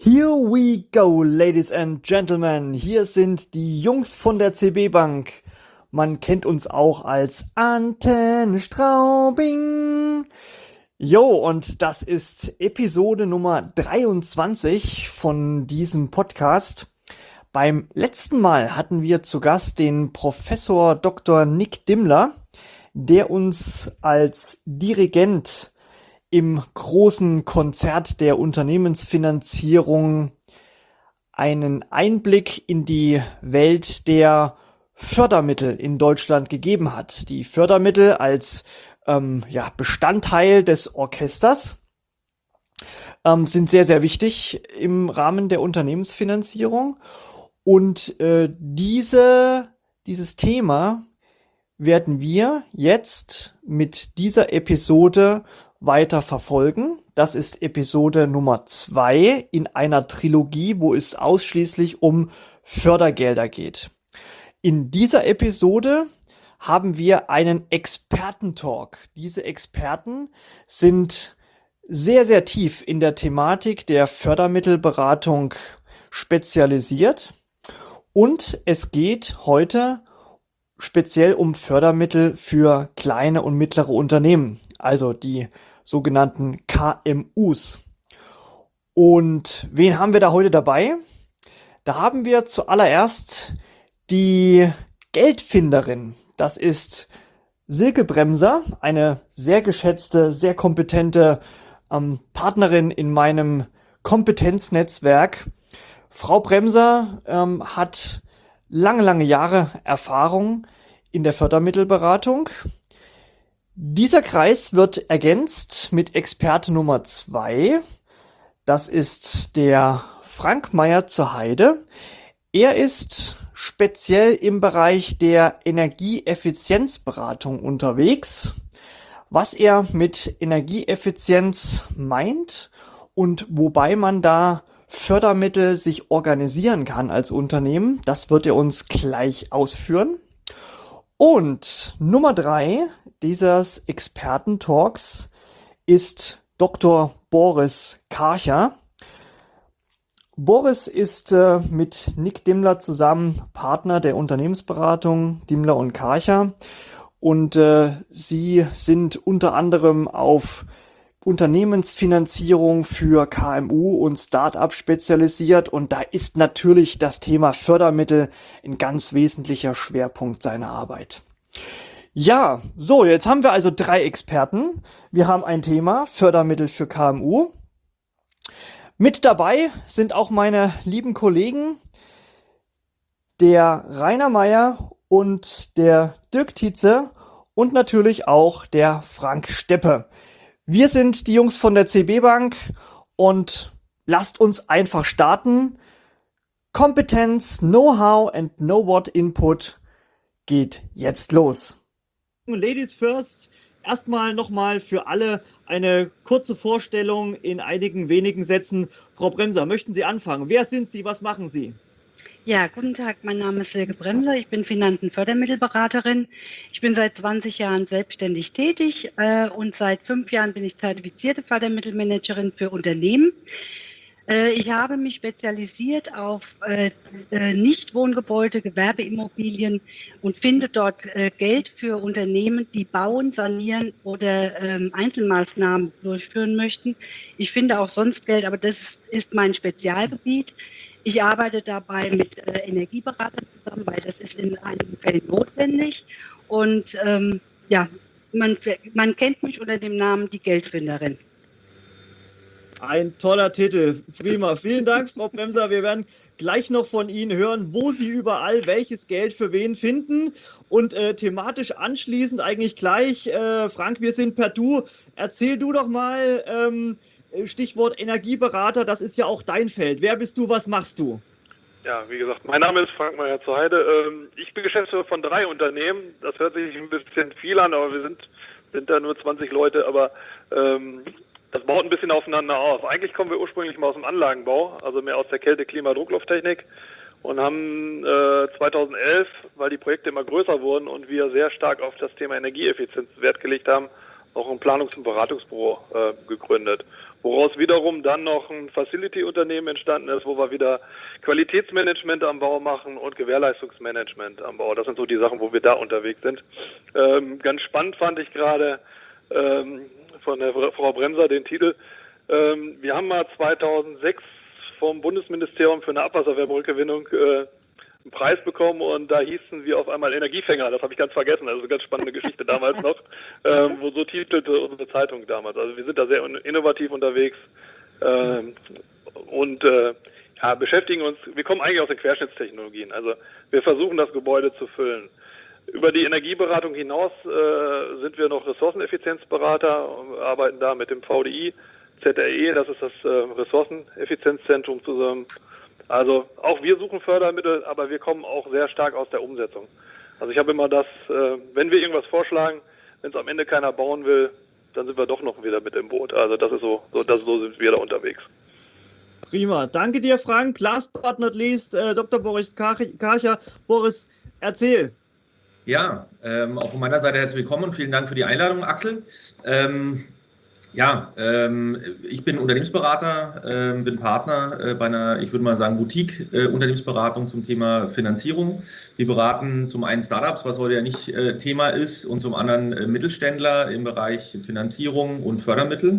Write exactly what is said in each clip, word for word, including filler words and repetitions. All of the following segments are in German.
Here we go, ladies and gentlemen. Hier sind die Jungs von der C B Bank. Man kennt uns auch als Antenne Straubing. Jo, und das ist Episode Nummer dreiundzwanzig von diesem Podcast. Beim letzten Mal hatten wir zu Gast den Professor Doktor Nick Dimmler, der uns als Dirigent im großen Konzert der Unternehmensfinanzierung einen Einblick in die Welt der Fördermittel in Deutschland gegeben hat. Die Fördermittel als ähm, ja, Bestandteil des Orchesters ähm, sind sehr, sehr wichtig im Rahmen der Unternehmensfinanzierung. Und äh, diese, dieses Thema werden wir jetzt mit dieser Episode weiter verfolgen. Das ist Episode Nummer zwei in einer Trilogie, wo es ausschließlich um Fördergelder geht. In dieser Episode haben wir einen Expertentalk. Diese Experten sind sehr, sehr tief in der Thematik der Fördermittelberatung spezialisiert. Und es geht heute speziell um Fördermittel für kleine und mittlere Unternehmen, also die sogenannten K M Us. Und wen haben wir da heute dabei? Da haben wir zuallererst die Geldfinderin. Das ist Silke Bremser, eine sehr geschätzte, sehr kompetente ähm, Partnerin in meinem Kompetenznetzwerk. Frau Bremser ähm, hat lange, lange Jahre Erfahrung in der Fördermittelberatung. Dieser Kreis wird ergänzt mit Experte Nummer zwei. Das ist der Frank Meyer zur Heide. Er ist speziell im Bereich der Energieeffizienzberatung unterwegs. Was er mit Energieeffizienz meint und wobei man da Fördermittel sich organisieren kann als Unternehmen, das wird er uns gleich ausführen. Und Nummer drei dieses Expertentalks ist Doktor Boris Karcher. Boris ist äh, mit Nick Dimmler zusammen Partner der Unternehmensberatung Dimmler und Karcher und äh, sie sind unter anderem auf Unternehmensfinanzierung für K M U und Start-up spezialisiert und da ist natürlich das Thema Fördermittel ein ganz wesentlicher Schwerpunkt seiner Arbeit. Ja, so, jetzt haben wir also drei Experten. Wir haben ein Thema, Fördermittel für K M U. Mit dabei sind auch meine lieben Kollegen, der Rainer Meyer und der Dirk Tietze und natürlich auch der Frank Steppe. Wir sind die Jungs von der C B Bank und lasst uns einfach starten. Kompetenz, Know-how and Know-what Input geht jetzt los. Ladies first, erstmal nochmal für alle eine kurze Vorstellung in einigen wenigen Sätzen. Frau Bremser, möchten Sie anfangen? Wer sind Sie? Was machen Sie? Ja, guten Tag, mein Name ist Silke Bremser, ich bin Finanzen-Fördermittelberaterin. Ich bin seit zwanzig Jahren selbstständig tätig äh, und seit fünf Jahren bin ich zertifizierte Fördermittelmanagerin für Unternehmen. Äh, ich habe mich spezialisiert auf äh, äh, Nichtwohngebäude, Gewerbeimmobilien und finde dort äh, Geld für Unternehmen, die bauen, sanieren oder ähm, Einzelmaßnahmen durchführen möchten. Ich finde auch sonst Geld, aber das ist, ist mein Spezialgebiet. Ich arbeite dabei mit äh, Energieberatern zusammen, weil das ist in einigen Fällen notwendig. Und ähm, ja, man, man kennt mich unter dem Namen die Geldfinderin. Ein toller Titel. Prima. Vielen Dank, Frau Bremser. Wir werden gleich noch von Ihnen hören, wo Sie überall welches Geld für wen finden. Und äh, thematisch anschließend eigentlich gleich, äh, Frank, wir sind per Du. Erzähl du doch mal, ähm, Stichwort Energieberater, das ist ja auch dein Feld. Wer bist du, was machst du? Ja, wie gesagt, mein Name ist Frank Meyer zur Heide. Ich bin Geschäftsführer von drei Unternehmen. Das hört sich ein bisschen viel an, aber wir sind, sind da nur zwanzig Leute. Aber ähm, das baut ein bisschen aufeinander auf. Eigentlich kommen wir ursprünglich mal aus dem Anlagenbau, also mehr aus der Kälte-, Klima-, Drucklufttechnik und haben äh, zweitausendelf, weil die Projekte immer größer wurden und wir sehr stark auf das Thema Energieeffizienz Wert gelegt haben, auch ein Planungs- und Beratungsbüro äh, gegründet. woraus wiederum dann noch ein Facility-Unternehmen entstanden ist, wo wir wieder Qualitätsmanagement am Bau machen und Gewährleistungsmanagement am Bau. Das sind so die Sachen, wo wir da unterwegs sind. Ähm, ganz spannend fand ich gerade ähm, von der Frau Bremser den Titel. Ähm, wir haben mal zweitausendsechs vom Bundesministerium für eine Abwasserwärmerückgewinnung äh, einen Preis bekommen und da hießen wir auf einmal Energiefänger. Das habe ich ganz vergessen. Also eine ganz spannende Geschichte damals noch, ähm, wo so titelte unsere Zeitung damals. Also wir sind da sehr innovativ unterwegs ähm, und äh, ja, beschäftigen uns. Wir kommen eigentlich aus den Querschnittstechnologien. Also wir versuchen das Gebäude zu füllen. Über die Energieberatung hinaus äh, sind wir noch Ressourceneffizienzberater, arbeiten da mit dem V D I, Z R E, das ist das äh, Ressourceneffizienzzentrum zusammen. Also auch wir suchen Fördermittel, aber wir kommen auch sehr stark aus der Umsetzung. Also ich habe immer das, äh, wenn wir irgendwas vorschlagen, wenn es am Ende keiner bauen will, dann sind wir doch noch wieder mit im Boot. Also das ist so, so, das, so sind wir da unterwegs. Prima. Danke dir, Frank. Last but not least, äh, Doktor Boris Karcher. Boris, erzähl. Ja, ähm, auch von meiner Seite herzlich willkommen und vielen Dank für die Einladung, Axel. Ähm, Ja, ähm, ich bin Unternehmensberater, äh, bin Partner äh, bei einer, ich würde mal sagen, Boutique-Unternehmensberatung äh, zum Thema Finanzierung. Wir beraten zum einen Startups, was heute ja nicht äh, Thema ist, und zum anderen äh, Mittelständler im Bereich Finanzierung und Fördermittel.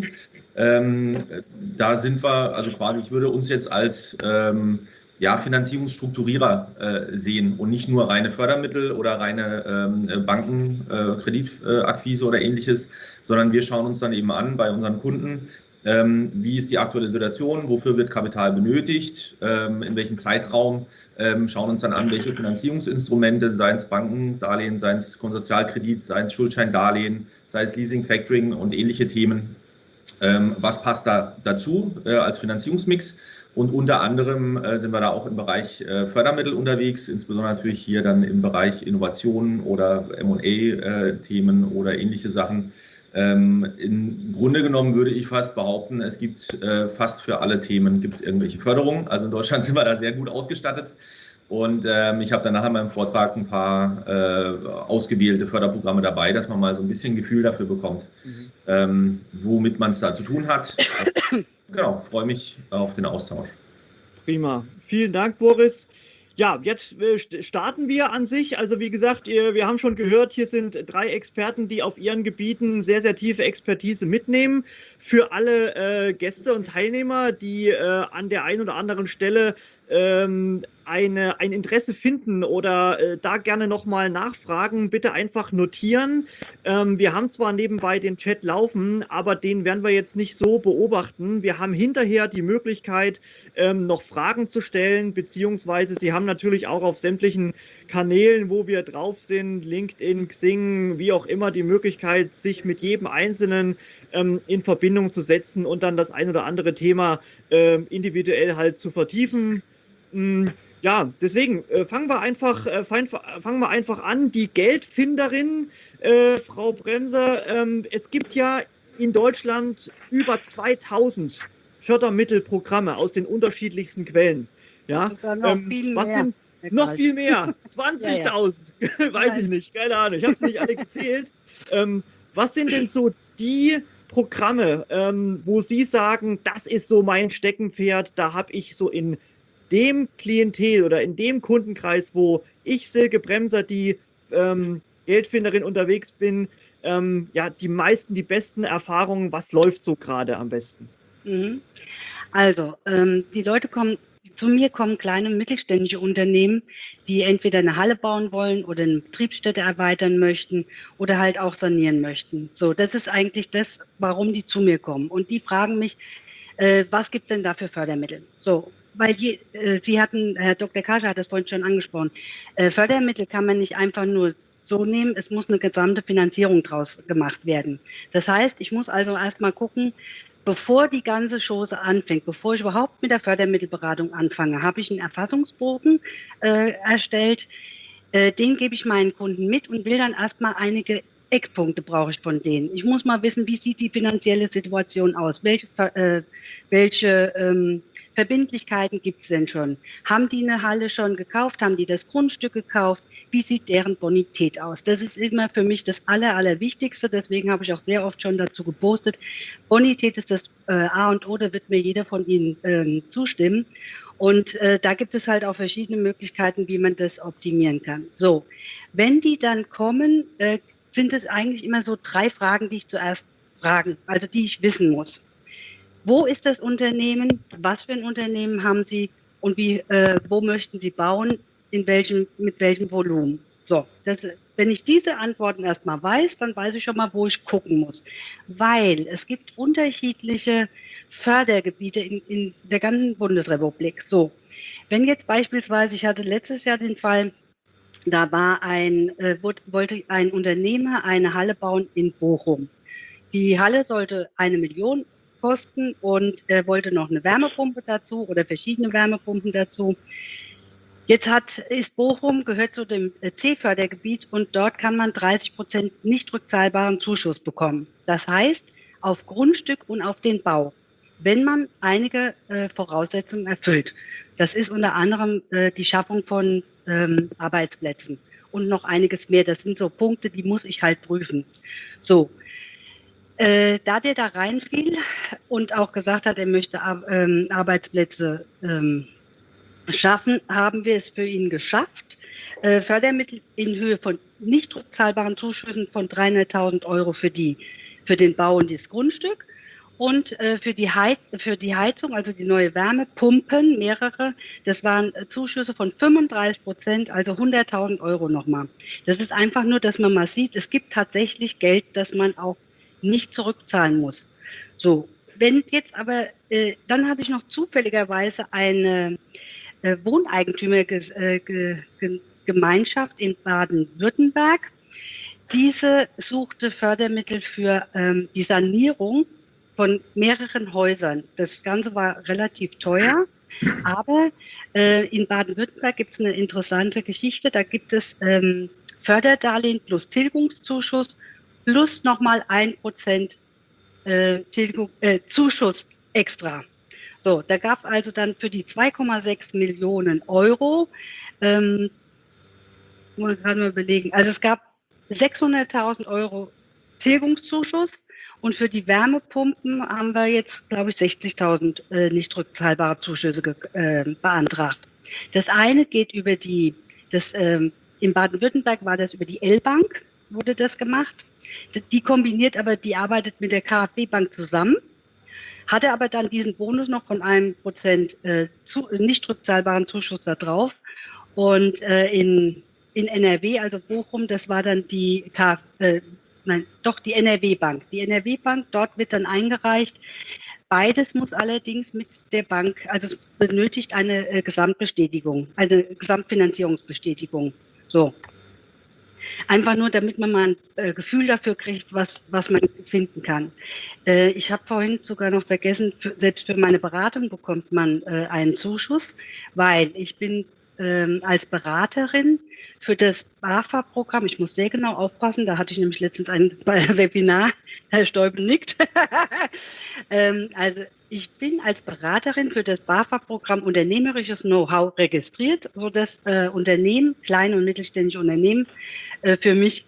Ähm, da sind wir, also quasi, ich würde uns jetzt als ähm, ja, Finanzierungsstrukturierer äh, sehen und nicht nur reine Fördermittel oder reine ähm, Banken, äh, Kreditakquise oder ähnliches, sondern wir schauen uns dann eben an bei unseren Kunden, ähm, wie ist die aktuelle Situation, wofür wird Kapital benötigt, ähm, in welchem Zeitraum, ähm, schauen uns dann an, welche Finanzierungsinstrumente, sei es Bankendarlehen, sei es Konsortialkredit, sei es Schuldscheindarlehen, sei es Leasing, Factoring und ähnliche Themen. Ähm, was passt da dazu äh, als Finanzierungsmix? Und unter anderem äh, sind wir da auch im Bereich äh, Fördermittel unterwegs, insbesondere natürlich hier dann im Bereich Innovationen oder M und A-Themen äh, oder ähnliche Sachen. Ähm, im Grunde genommen würde ich fast behaupten, es gibt äh, fast für alle Themen gibt es irgendwelche Förderungen. Also in Deutschland sind wir da sehr gut ausgestattet. Und ähm, ich habe dann nachher in meinem Vortrag ein paar äh, ausgewählte Förderprogramme dabei, dass man mal so ein bisschen Gefühl dafür bekommt, mhm. ähm, womit man es da zu tun hat. Genau, freue mich auf den Austausch. Prima. Vielen Dank, Boris. Ja, jetzt starten wir an sich. Also wie gesagt, wir haben schon gehört, hier sind drei Experten, die auf ihren Gebieten sehr, sehr tiefe Expertise mitnehmen. Für alle äh, Gäste und Teilnehmer, die äh, an der einen oder anderen Stelle ähm, eine, ein Interesse finden oder äh, da gerne nochmal nachfragen, bitte einfach notieren. Ähm, wir haben zwar nebenbei den Chat laufen, aber den werden wir jetzt nicht so beobachten. Wir haben hinterher die Möglichkeit, ähm, noch Fragen zu stellen, beziehungsweise Sie haben natürlich auch auf sämtlichen Kanälen, wo wir drauf sind, LinkedIn, Xing, wie auch immer, die Möglichkeit, sich mit jedem Einzelnen ähm, in Verbindung zu setzen und dann das ein oder andere Thema ähm, individuell halt zu vertiefen. Mm, ja, deswegen äh, fangen wir einfach, äh, fangen wir einfach an. Die Geldfinderin, äh, Frau Bremser, ähm, es gibt ja in Deutschland über zweitausend Fördermittelprogramme aus den unterschiedlichsten Quellen. Ja, noch ähm, viel was mehr. sind noch viel mehr? zwanzigtausend, ja, ja. Weiß ich nicht, keine Ahnung, ich habe es nicht alle gezählt. Ähm, was sind denn so die Programme, ähm, wo Sie sagen, das ist so mein Steckenpferd, da habe ich so in dem Klientel oder in dem Kundenkreis, wo ich, Silke Bremser, die ähm, Geldfinderin unterwegs bin, ähm, ja, die meisten, die besten Erfahrungen, was läuft so gerade am besten? Mhm. Also, ähm, die Leute kommen, zu mir kommen kleine und mittelständische Unternehmen, die entweder eine Halle bauen wollen oder eine Betriebsstätte erweitern möchten oder halt auch sanieren möchten. So, das ist eigentlich das, warum die zu mir kommen. Und die fragen mich, äh, was gibt denn da für Fördermittel? So, weil die, äh, Sie hatten, Herr Doktor Karcher hat das vorhin schon angesprochen, äh, Fördermittel kann man nicht einfach nur so nehmen, es muss eine gesamte Finanzierung draus gemacht werden. Das heißt, ich muss also erstmal gucken, bevor die ganze Chose anfängt, bevor ich überhaupt mit der Fördermittelberatung anfange, habe ich einen Erfassungsbogen äh, erstellt. Äh, den gebe ich meinen Kunden mit und will dann erstmal einige Eckpunkte brauche ich von denen. Ich muss mal wissen, wie sieht die finanzielle Situation aus? Welche, äh, welche ähm, Verbindlichkeiten gibt es denn schon? Haben die eine Halle schon gekauft? Haben die das Grundstück gekauft? Wie sieht deren Bonität aus? Das ist immer für mich das Aller, Allerwichtigste. Deswegen habe ich auch sehr oft schon dazu gepostet. Bonität ist das äh, A und O, da wird mir jeder von Ihnen ähm, zustimmen. Und äh, da gibt es halt auch verschiedene Möglichkeiten, wie man das optimieren kann. So, wenn die dann kommen, äh, sind es eigentlich immer so drei Fragen, die ich zuerst fragen, also die ich wissen muss. Wo ist das Unternehmen? Was für ein Unternehmen haben Sie? Und wie, äh, wo möchten Sie bauen? In welchem, mit welchem Volumen? So, das, wenn ich diese Antworten erstmal weiß, dann weiß ich schon mal, wo ich gucken muss. Weil es gibt unterschiedliche Fördergebiete in, in der ganzen Bundesrepublik. So, wenn jetzt beispielsweise, ich hatte letztes Jahr den Fall, da war ein, äh, wollte ein Unternehmer eine Halle bauen in Bochum. Die Halle sollte eine Million kosten und er wollte noch eine Wärmepumpe dazu oder verschiedene Wärmepumpen dazu. Jetzt hat, ist Bochum, gehört zu dem C-Fördergebiet und dort kann man dreißig Prozent nicht rückzahlbaren Zuschuss bekommen. Das heißt, auf Grundstück und auf den Bau, wenn man einige äh, Voraussetzungen erfüllt. Das ist unter anderem äh, die Schaffung von ähm, Arbeitsplätzen und noch einiges mehr. Das sind so Punkte, die muss ich halt prüfen. So, äh, da der da reinfiel und auch gesagt hat, er möchte ähm, Arbeitsplätze ähm, schaffen, haben wir es für ihn geschafft, äh, Fördermittel in Höhe von nicht rückzahlbaren Zuschüssen von dreihunderttausend Euro für, die, für den Bau und das Grundstück. Und äh, für, die Heiz für die Heizung, also die neue Wärmepumpen, mehrere, das waren äh, Zuschüsse von fünfunddreißig Prozent, also hunderttausend Euro nochmal. Das ist einfach nur, dass man mal sieht, es gibt tatsächlich Geld, das man auch nicht zurückzahlen muss. So, wenn jetzt aber, äh, dann habe ich noch zufälligerweise eine äh, Wohneigentümergemeinschaft in Baden-Württemberg. Diese suchte Fördermittel für ähm, die Sanierung von mehreren Häusern. Das Ganze war relativ teuer, aber äh, in Baden-Württemberg gibt es eine interessante Geschichte. Da gibt es ähm, Förderdarlehen plus Tilgungszuschuss plus nochmal ein Prozent äh, äh, Zuschuss extra. So, da gab es also dann für die zwei Komma sechs Millionen Euro, ähm, muss man gerade mal überlegen, also es gab sechshunderttausend Euro Tilgungszuschuss. Und für die Wärmepumpen haben wir jetzt, glaube ich, sechzigtausend äh, nicht rückzahlbare Zuschüsse äh, beantragt. Das eine geht über die, das, ähm, in Baden-Württemberg war das über die L-Bank, wurde das gemacht. Die kombiniert aber, die arbeitet mit der KfW-Bank zusammen, hatte aber dann diesen Bonus noch von einem Prozent äh, zu, nicht rückzahlbaren Zuschuss da drauf. Und äh, in, in N R W, also Bochum, das war dann die KfW, äh, Nein, doch die N R W-Bank. Die N R W-Bank, dort wird dann eingereicht. Beides muss allerdings mit der Bank, also es benötigt eine äh, Gesamtbestätigung, also eine Gesamtfinanzierungsbestätigung. So. Einfach nur, damit man mal ein äh, Gefühl dafür kriegt, was, was man finden kann. Äh, ich habe vorhin sogar noch vergessen, für, selbst für meine Beratung bekommt man äh, einen Zuschuss, weil ich bin ähm, als Beraterin für das BAFA-Programm, ich muss sehr genau aufpassen, da hatte ich nämlich letztens ein Webinar, Herr Stäubel nickt. ähm, also ich bin als Beraterin für das BAFA-Programm Unternehmerisches Know-how registriert, sodass äh, Unternehmen, kleine und mittelständische Unternehmen, äh, für mich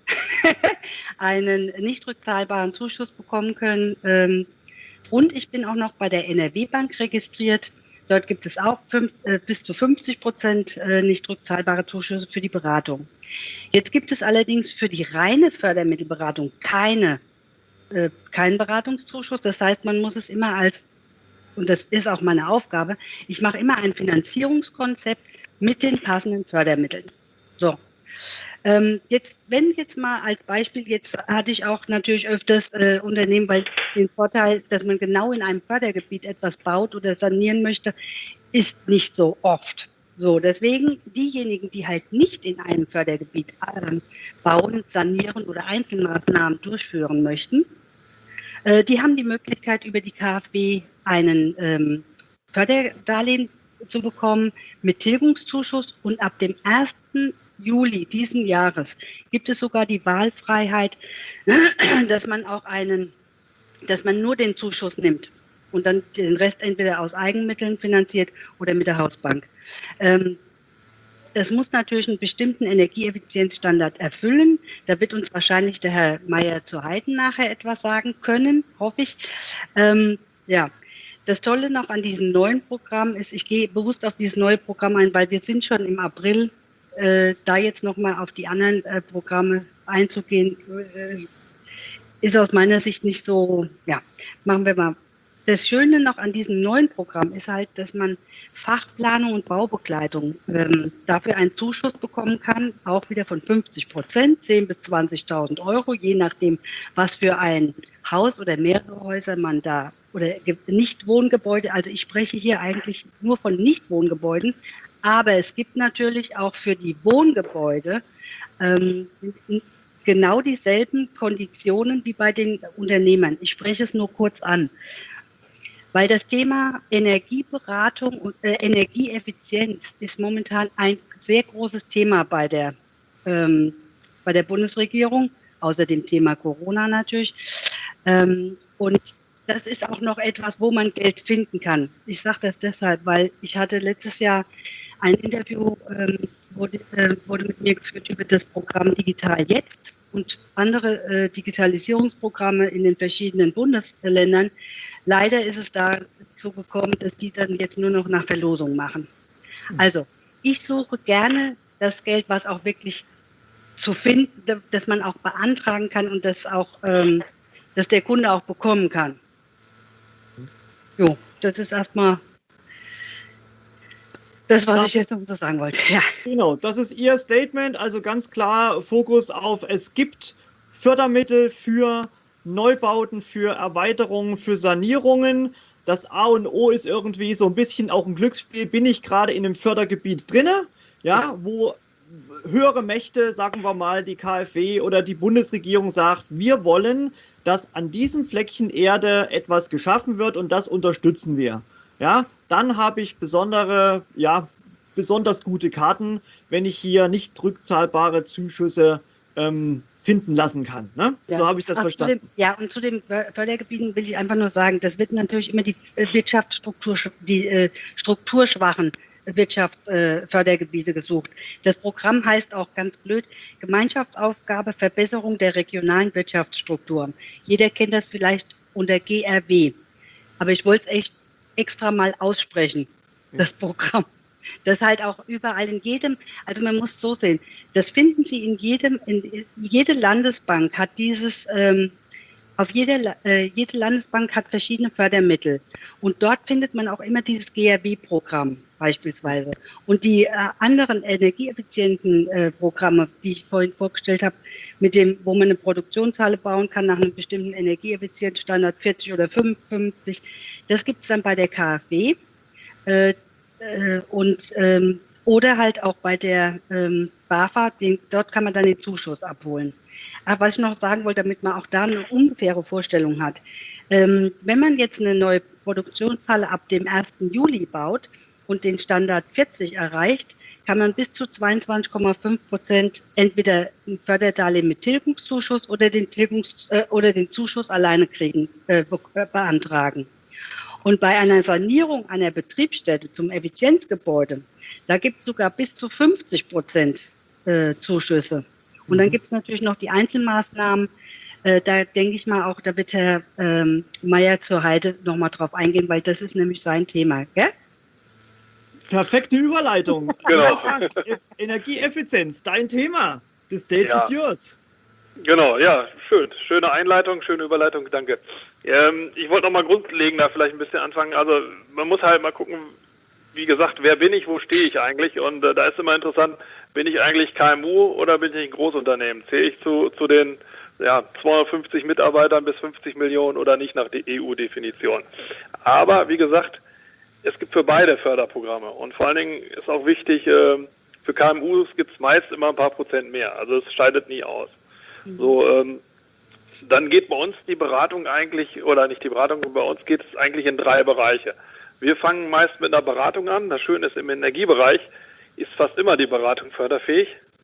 einen nicht rückzahlbaren Zuschuss bekommen können. Ähm, und ich bin auch noch bei der N R W-Bank registriert. Dort gibt es auch fünf, äh, bis zu fünfzig Prozent äh, nicht rückzahlbare Zuschüsse für die Beratung. Jetzt gibt es allerdings für die reine Fördermittelberatung keine, äh, keinen Beratungszuschuss. Das heißt, man muss es immer als, und das ist auch meine Aufgabe, ich mache immer ein Finanzierungskonzept mit den passenden Fördermitteln. So. Ähm, jetzt, wenn jetzt mal als Beispiel, jetzt hatte ich auch natürlich öfters äh, Unternehmen, weil den Vorteil, dass man genau in einem Fördergebiet etwas baut oder sanieren möchte, ist nicht so oft. So, deswegen diejenigen, die halt nicht in einem Fördergebiet äh, bauen, sanieren oder Einzelmaßnahmen durchführen möchten, äh, die haben die Möglichkeit, über die KfW einen ähm, Förderdarlehen zu bekommen mit Tilgungszuschuss und ab dem ersten Juli diesen Jahres gibt es sogar die Wahlfreiheit, dass man auch einen, dass man nur den Zuschuss nimmt und dann den Rest entweder aus Eigenmitteln finanziert oder mit der Hausbank. Ähm, Das muss natürlich einen bestimmten Energieeffizienzstandard erfüllen. Da wird uns wahrscheinlich der Herr Meier zu Heiden nachher etwas sagen können, hoffe ich. Ähm, ja, das Tolle noch an diesem neuen Programm ist, ich gehe bewusst auf dieses neue Programm ein, weil wir sind schon im April, äh, da jetzt nochmal auf die anderen äh, Programme einzugehen, äh, ist aus meiner Sicht nicht so, ja, machen wir mal. Das Schöne noch an diesem neuen Programm ist halt, dass man Fachplanung und Baubegleitung ähm, dafür einen Zuschuss bekommen kann, auch wieder von fünfzig Prozent, zehntausend bis zwanzigtausend Euro, je nachdem, was für ein Haus oder mehrere Häuser man da, oder Nichtwohngebäude, also ich spreche hier eigentlich nur von Nichtwohngebäuden, aber es gibt natürlich auch für die Wohngebäude ähm, genau dieselben Konditionen wie bei den Unternehmern. Ich spreche es nur kurz an. Weil das Thema Energieberatung und äh, Energieeffizienz ist momentan ein sehr großes Thema bei der, ähm, bei der Bundesregierung, außer dem Thema Corona natürlich. Ähm, und das ist auch noch etwas, wo man Geld finden kann. Ich sage das deshalb, weil ich hatte letztes Jahr ein Interview, ähm, wurde, äh, wurde mit mir geführt über das Programm Digital Jetzt und andere äh, Digitalisierungsprogramme in den verschiedenen Bundesländern. Leider ist es dazu gekommen, dass die dann jetzt nur noch nach Verlosung machen. Also ich suche gerne das Geld, was auch wirklich zu finden, dass man auch beantragen kann und das auch, ähm, dass der Kunde auch bekommen kann. Jo, das ist erstmal das, was ich jetzt noch so sagen wollte. Ja. Genau, das ist Ihr Statement, also ganz klar Fokus auf, es gibt Fördermittel für Neubauten, für Erweiterungen, für Sanierungen. Das A und O ist irgendwie so ein bisschen auch ein Glücksspiel. Bin ich gerade in einem Fördergebiet drinne, ja, wo höhere Mächte, sagen wir mal die K f W oder die Bundesregierung sagt, wir wollen, dass an diesem Fleckchen Erde etwas geschaffen wird und das unterstützen wir. Ja, dann habe ich besondere, ja, besonders gute Karten, wenn ich hier nicht rückzahlbare Zuschüsse ähm, finden lassen kann. Ne? Ja. So habe ich das Ach, verstanden. Zu dem, ja, und zu den Fördergebieten will ich einfach nur sagen, das wird natürlich immer die Wirtschaftsstruktur, die äh, strukturschwachen Wirtschaftsfördergebiete äh, gesucht. Das Programm heißt auch ganz blöd Gemeinschaftsaufgabe Verbesserung der regionalen Wirtschaftsstruktur. Jeder kennt das vielleicht unter G R W. Aber ich wollte es echt extra mal aussprechen, das Programm. Das halt auch überall in jedem, also man muss so sehen, das finden Sie in jedem, in, jede Landesbank hat dieses, ähm, auf jeder, äh, jede Landesbank hat verschiedene Fördermittel und dort findet man auch immer dieses G R W-Programm beispielsweise. Und die äh, anderen energieeffizienten äh, Programme, die ich vorhin vorgestellt habe, mit dem, wo man eine Produktionshalle bauen kann nach einem bestimmten Energieeffizienzstandard vierzig oder fünfundfünfzig, das gibt es dann bei der K f W. Äh, Und, ähm, oder halt auch bei der ähm, BAFA, den, dort kann man dann den Zuschuss abholen. Aber was ich noch sagen wollte, damit man auch da eine ungefähre Vorstellung hat, ähm, wenn man jetzt eine neue Produktionshalle ab dem ersten Juli baut und den Standard vierzig erreicht, kann man bis zu zweiundzwanzig Komma fünf Prozent entweder ein Förderdarlehen mit Tilgungszuschuss oder den, Tilgungs, äh, oder den Zuschuss alleine kriegen, äh, be äh, beantragen. Und bei einer Sanierung einer Betriebsstätte zum Effizienzgebäude, da gibt es sogar bis zu fünfzig Prozent äh, Zuschüsse. Und dann gibt es natürlich noch die Einzelmaßnahmen. Äh, da denke ich mal auch, da wird Herr ähm, Meier zur Heide nochmal drauf eingehen, weil das ist nämlich sein Thema. Gell? Perfekte Überleitung. Genau. Frank, Energieeffizienz, dein Thema. The stage Ja. is yours. Genau, ja, schön. Schöne Einleitung, schöne Überleitung, danke. Ähm, ich wollte noch mal grundlegender vielleicht ein bisschen anfangen. Also man muss halt mal gucken, wie gesagt, wer bin ich, wo stehe ich eigentlich? Und äh, da ist immer interessant, bin ich eigentlich K M U oder bin ich ein Großunternehmen? Zähle ich zu, zu den ja, zweihundertfünfzig Mitarbeitern bis fünfzig Millionen oder nicht nach der E U-Definition? Aber wie gesagt, es gibt für beide Förderprogramme und vor allen Dingen ist auch wichtig, äh, für K M Us gibt es meist immer ein paar Prozent mehr. Also es scheidet nie aus. So, ähm, dann geht bei uns die Beratung eigentlich, oder nicht die Beratung, bei uns geht es eigentlich in drei Bereiche. Wir fangen meist mit einer Beratung an. Das Schöne ist, im Energiebereich ist fast immer die Beratung förderfähig.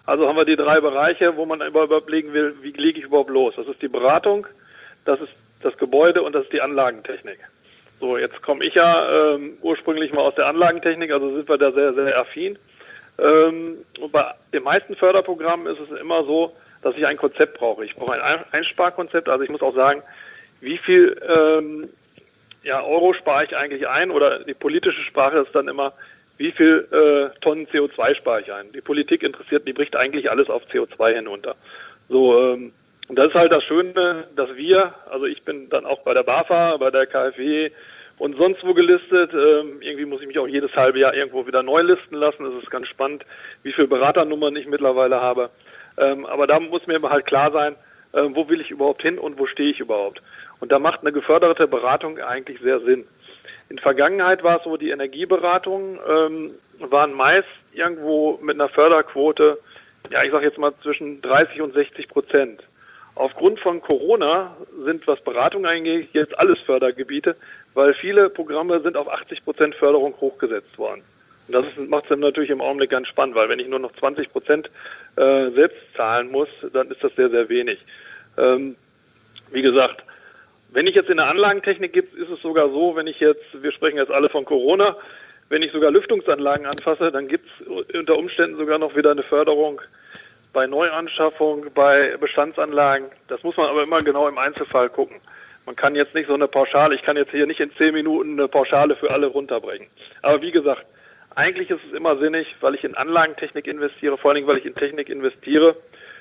Also haben wir die drei Bereiche, wo man überlegen will, wie lege ich überhaupt los. Das ist die Beratung, das ist das Gebäude und das ist die Anlagentechnik. So, jetzt komme ich ja ähm, ursprünglich mal aus der Anlagentechnik, also sind wir da sehr, sehr affin. Ähm, und bei den meisten Förderprogrammen ist es immer so, dass ich ein Konzept brauche. Ich brauche ein Einsparkonzept, also ich muss auch sagen, wie viel ähm, ja, Euro spare ich eigentlich ein, oder die politische Sprache ist dann immer, wie viel äh, Tonnen C O zwei spare ich ein. Die Politik interessiert, die bricht eigentlich alles auf C O zwei hinunter. So, ähm, und das ist halt das Schöne, dass wir, also ich bin dann auch bei der BAFA, bei der K f W und sonst wo gelistet. Ähm, irgendwie muss ich mich auch jedes halbe Jahr irgendwo wieder neu listen lassen. Das ist ganz spannend, wie viele Beraternummern ich mittlerweile habe. Ähm, aber da muss mir halt klar sein, äh, wo will ich überhaupt hin und wo stehe ich überhaupt. Und da macht eine geförderte Beratung eigentlich sehr Sinn. In der Vergangenheit war es so, die Energieberatungen ähm, waren meist irgendwo mit einer Förderquote, ja ich sage jetzt mal zwischen dreißig und sechzig Prozent. Aufgrund von Corona sind, was Beratung angeht, jetzt alles Fördergebiete, weil viele Programme sind auf achtzig Prozent Förderung hochgesetzt worden. Und das macht es dann natürlich im Augenblick ganz spannend, weil wenn ich nur noch zwanzig Prozent äh, selbst zahlen muss, dann ist das sehr, sehr wenig. Ähm, wie gesagt, wenn ich jetzt in der Anlagentechnik gibt, ist es sogar so, wenn ich jetzt, wir sprechen jetzt alle von Corona, wenn ich sogar Lüftungsanlagen anfasse, dann gibt es unter Umständen sogar noch wieder eine Förderung bei Neuanschaffung, bei Bestandsanlagen. Das muss man aber immer genau im Einzelfall gucken. Man kann jetzt nicht so eine Pauschale, ich kann jetzt hier nicht in zehn Minuten eine Pauschale für alle runterbrechen. Aber wie gesagt, eigentlich ist es immer sinnig, weil ich in Anlagentechnik investiere, vor allen Dingen, weil ich in Technik investiere.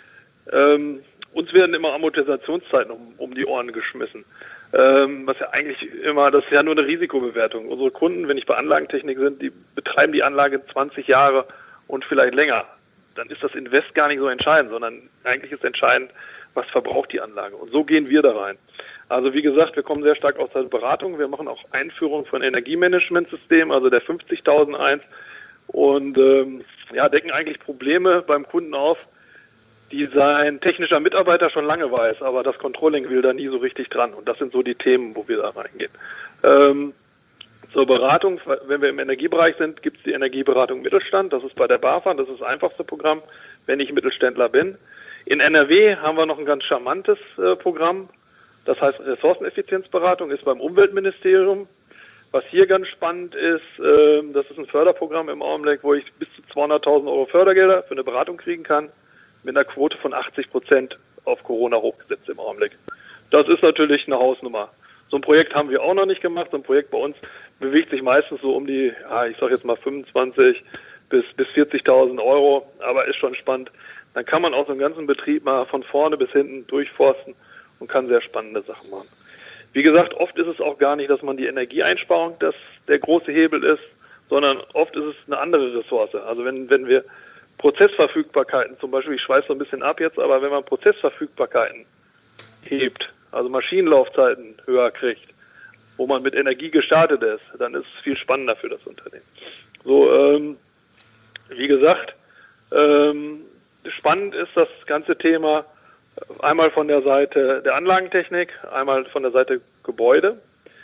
Ähm, uns werden immer Amortisationszeiten um, um die Ohren geschmissen. Ähm, was ja eigentlich immer, das ist ja nur eine Risikobewertung. Unsere Kunden, wenn ich bei Anlagentechnik sind, die betreiben die Anlage zwanzig Jahre und vielleicht länger. Dann ist das Invest gar nicht so entscheidend, sondern eigentlich ist entscheidend, was verbraucht die Anlage. Und so gehen wir da rein. Also wie gesagt, wir kommen sehr stark aus der Beratung. Wir machen auch Einführung von Energiemanagementsystemen, also der fünfzigtausendeins, und ähm, ja, decken eigentlich Probleme beim Kunden auf, die sein technischer Mitarbeiter schon lange weiß, aber das Controlling will da nie so richtig dran. Und das sind so die Themen, wo wir da reingehen. Ähm, zur Beratung, wenn wir im Energiebereich sind, gibt es die Energieberatung Mittelstand. Das ist bei der BAFA, das ist das einfachste Programm, wenn ich Mittelständler bin. In N R W haben wir noch ein ganz charmantes äh, Programm. Das heißt, Ressourceneffizienzberatung ist beim Umweltministerium. Was hier ganz spannend ist, äh, das ist ein Förderprogramm im Augenblick, wo ich bis zu zweihunderttausend Euro Fördergelder für eine Beratung kriegen kann, mit einer Quote von achtzig Prozent auf Corona hochgesetzt im Augenblick. Das ist natürlich eine Hausnummer. So ein Projekt haben wir auch noch nicht gemacht. So ein Projekt bei uns bewegt sich meistens so um die, ja, ich sage jetzt mal fünfundzwanzig bis bis vierzigtausend Euro, aber ist schon spannend. Dann kann man auch so einen ganzen Betrieb mal von vorne bis hinten durchforsten und kann sehr spannende Sachen machen. Wie gesagt, oft ist es auch gar nicht, dass man die Energieeinsparung, das der große Hebel ist, sondern oft ist es eine andere Ressource. Also wenn, wenn wir Prozessverfügbarkeiten zum Beispiel, ich schweife so ein bisschen ab jetzt, aber wenn man Prozessverfügbarkeiten hebt, also Maschinenlaufzeiten höher kriegt, wo man mit Energie gestartet ist, dann ist es viel spannender für das Unternehmen. So, ähm, wie gesagt, ähm, spannend ist das ganze Thema einmal von der Seite der Anlagentechnik, einmal von der Seite Gebäude.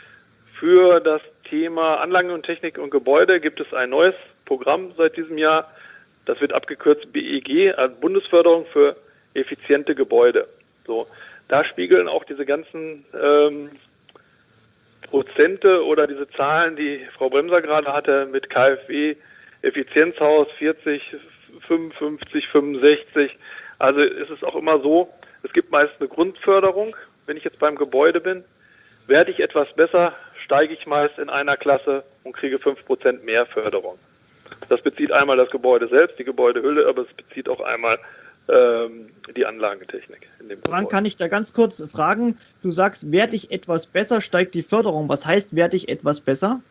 Für das Thema Anlagen und Technik und Gebäude gibt es ein neues Programm seit diesem Jahr. Das wird abgekürzt B E G, also Bundesförderung für effiziente Gebäude. So, da spiegeln auch diese ganzen ähm, Prozente oder diese Zahlen, die Frau Bremser gerade hatte mit K f W, Effizienzhaus vierzig, fünfundfünfzig, fünfundsechzig. Also ist es auch immer so, es gibt meist eine Grundförderung. Wenn ich jetzt beim Gebäude bin, werde ich etwas besser, steige ich meist in einer Klasse und kriege fünf Prozent mehr Förderung. Das bezieht einmal das Gebäude selbst, die Gebäudehülle, aber es bezieht auch einmal ähm, die Anlagentechnik. In dem Woran kann ich da ganz kurz fragen? Du sagst, werde ich etwas besser, steigt die Förderung. Was heißt, werde ich etwas besser?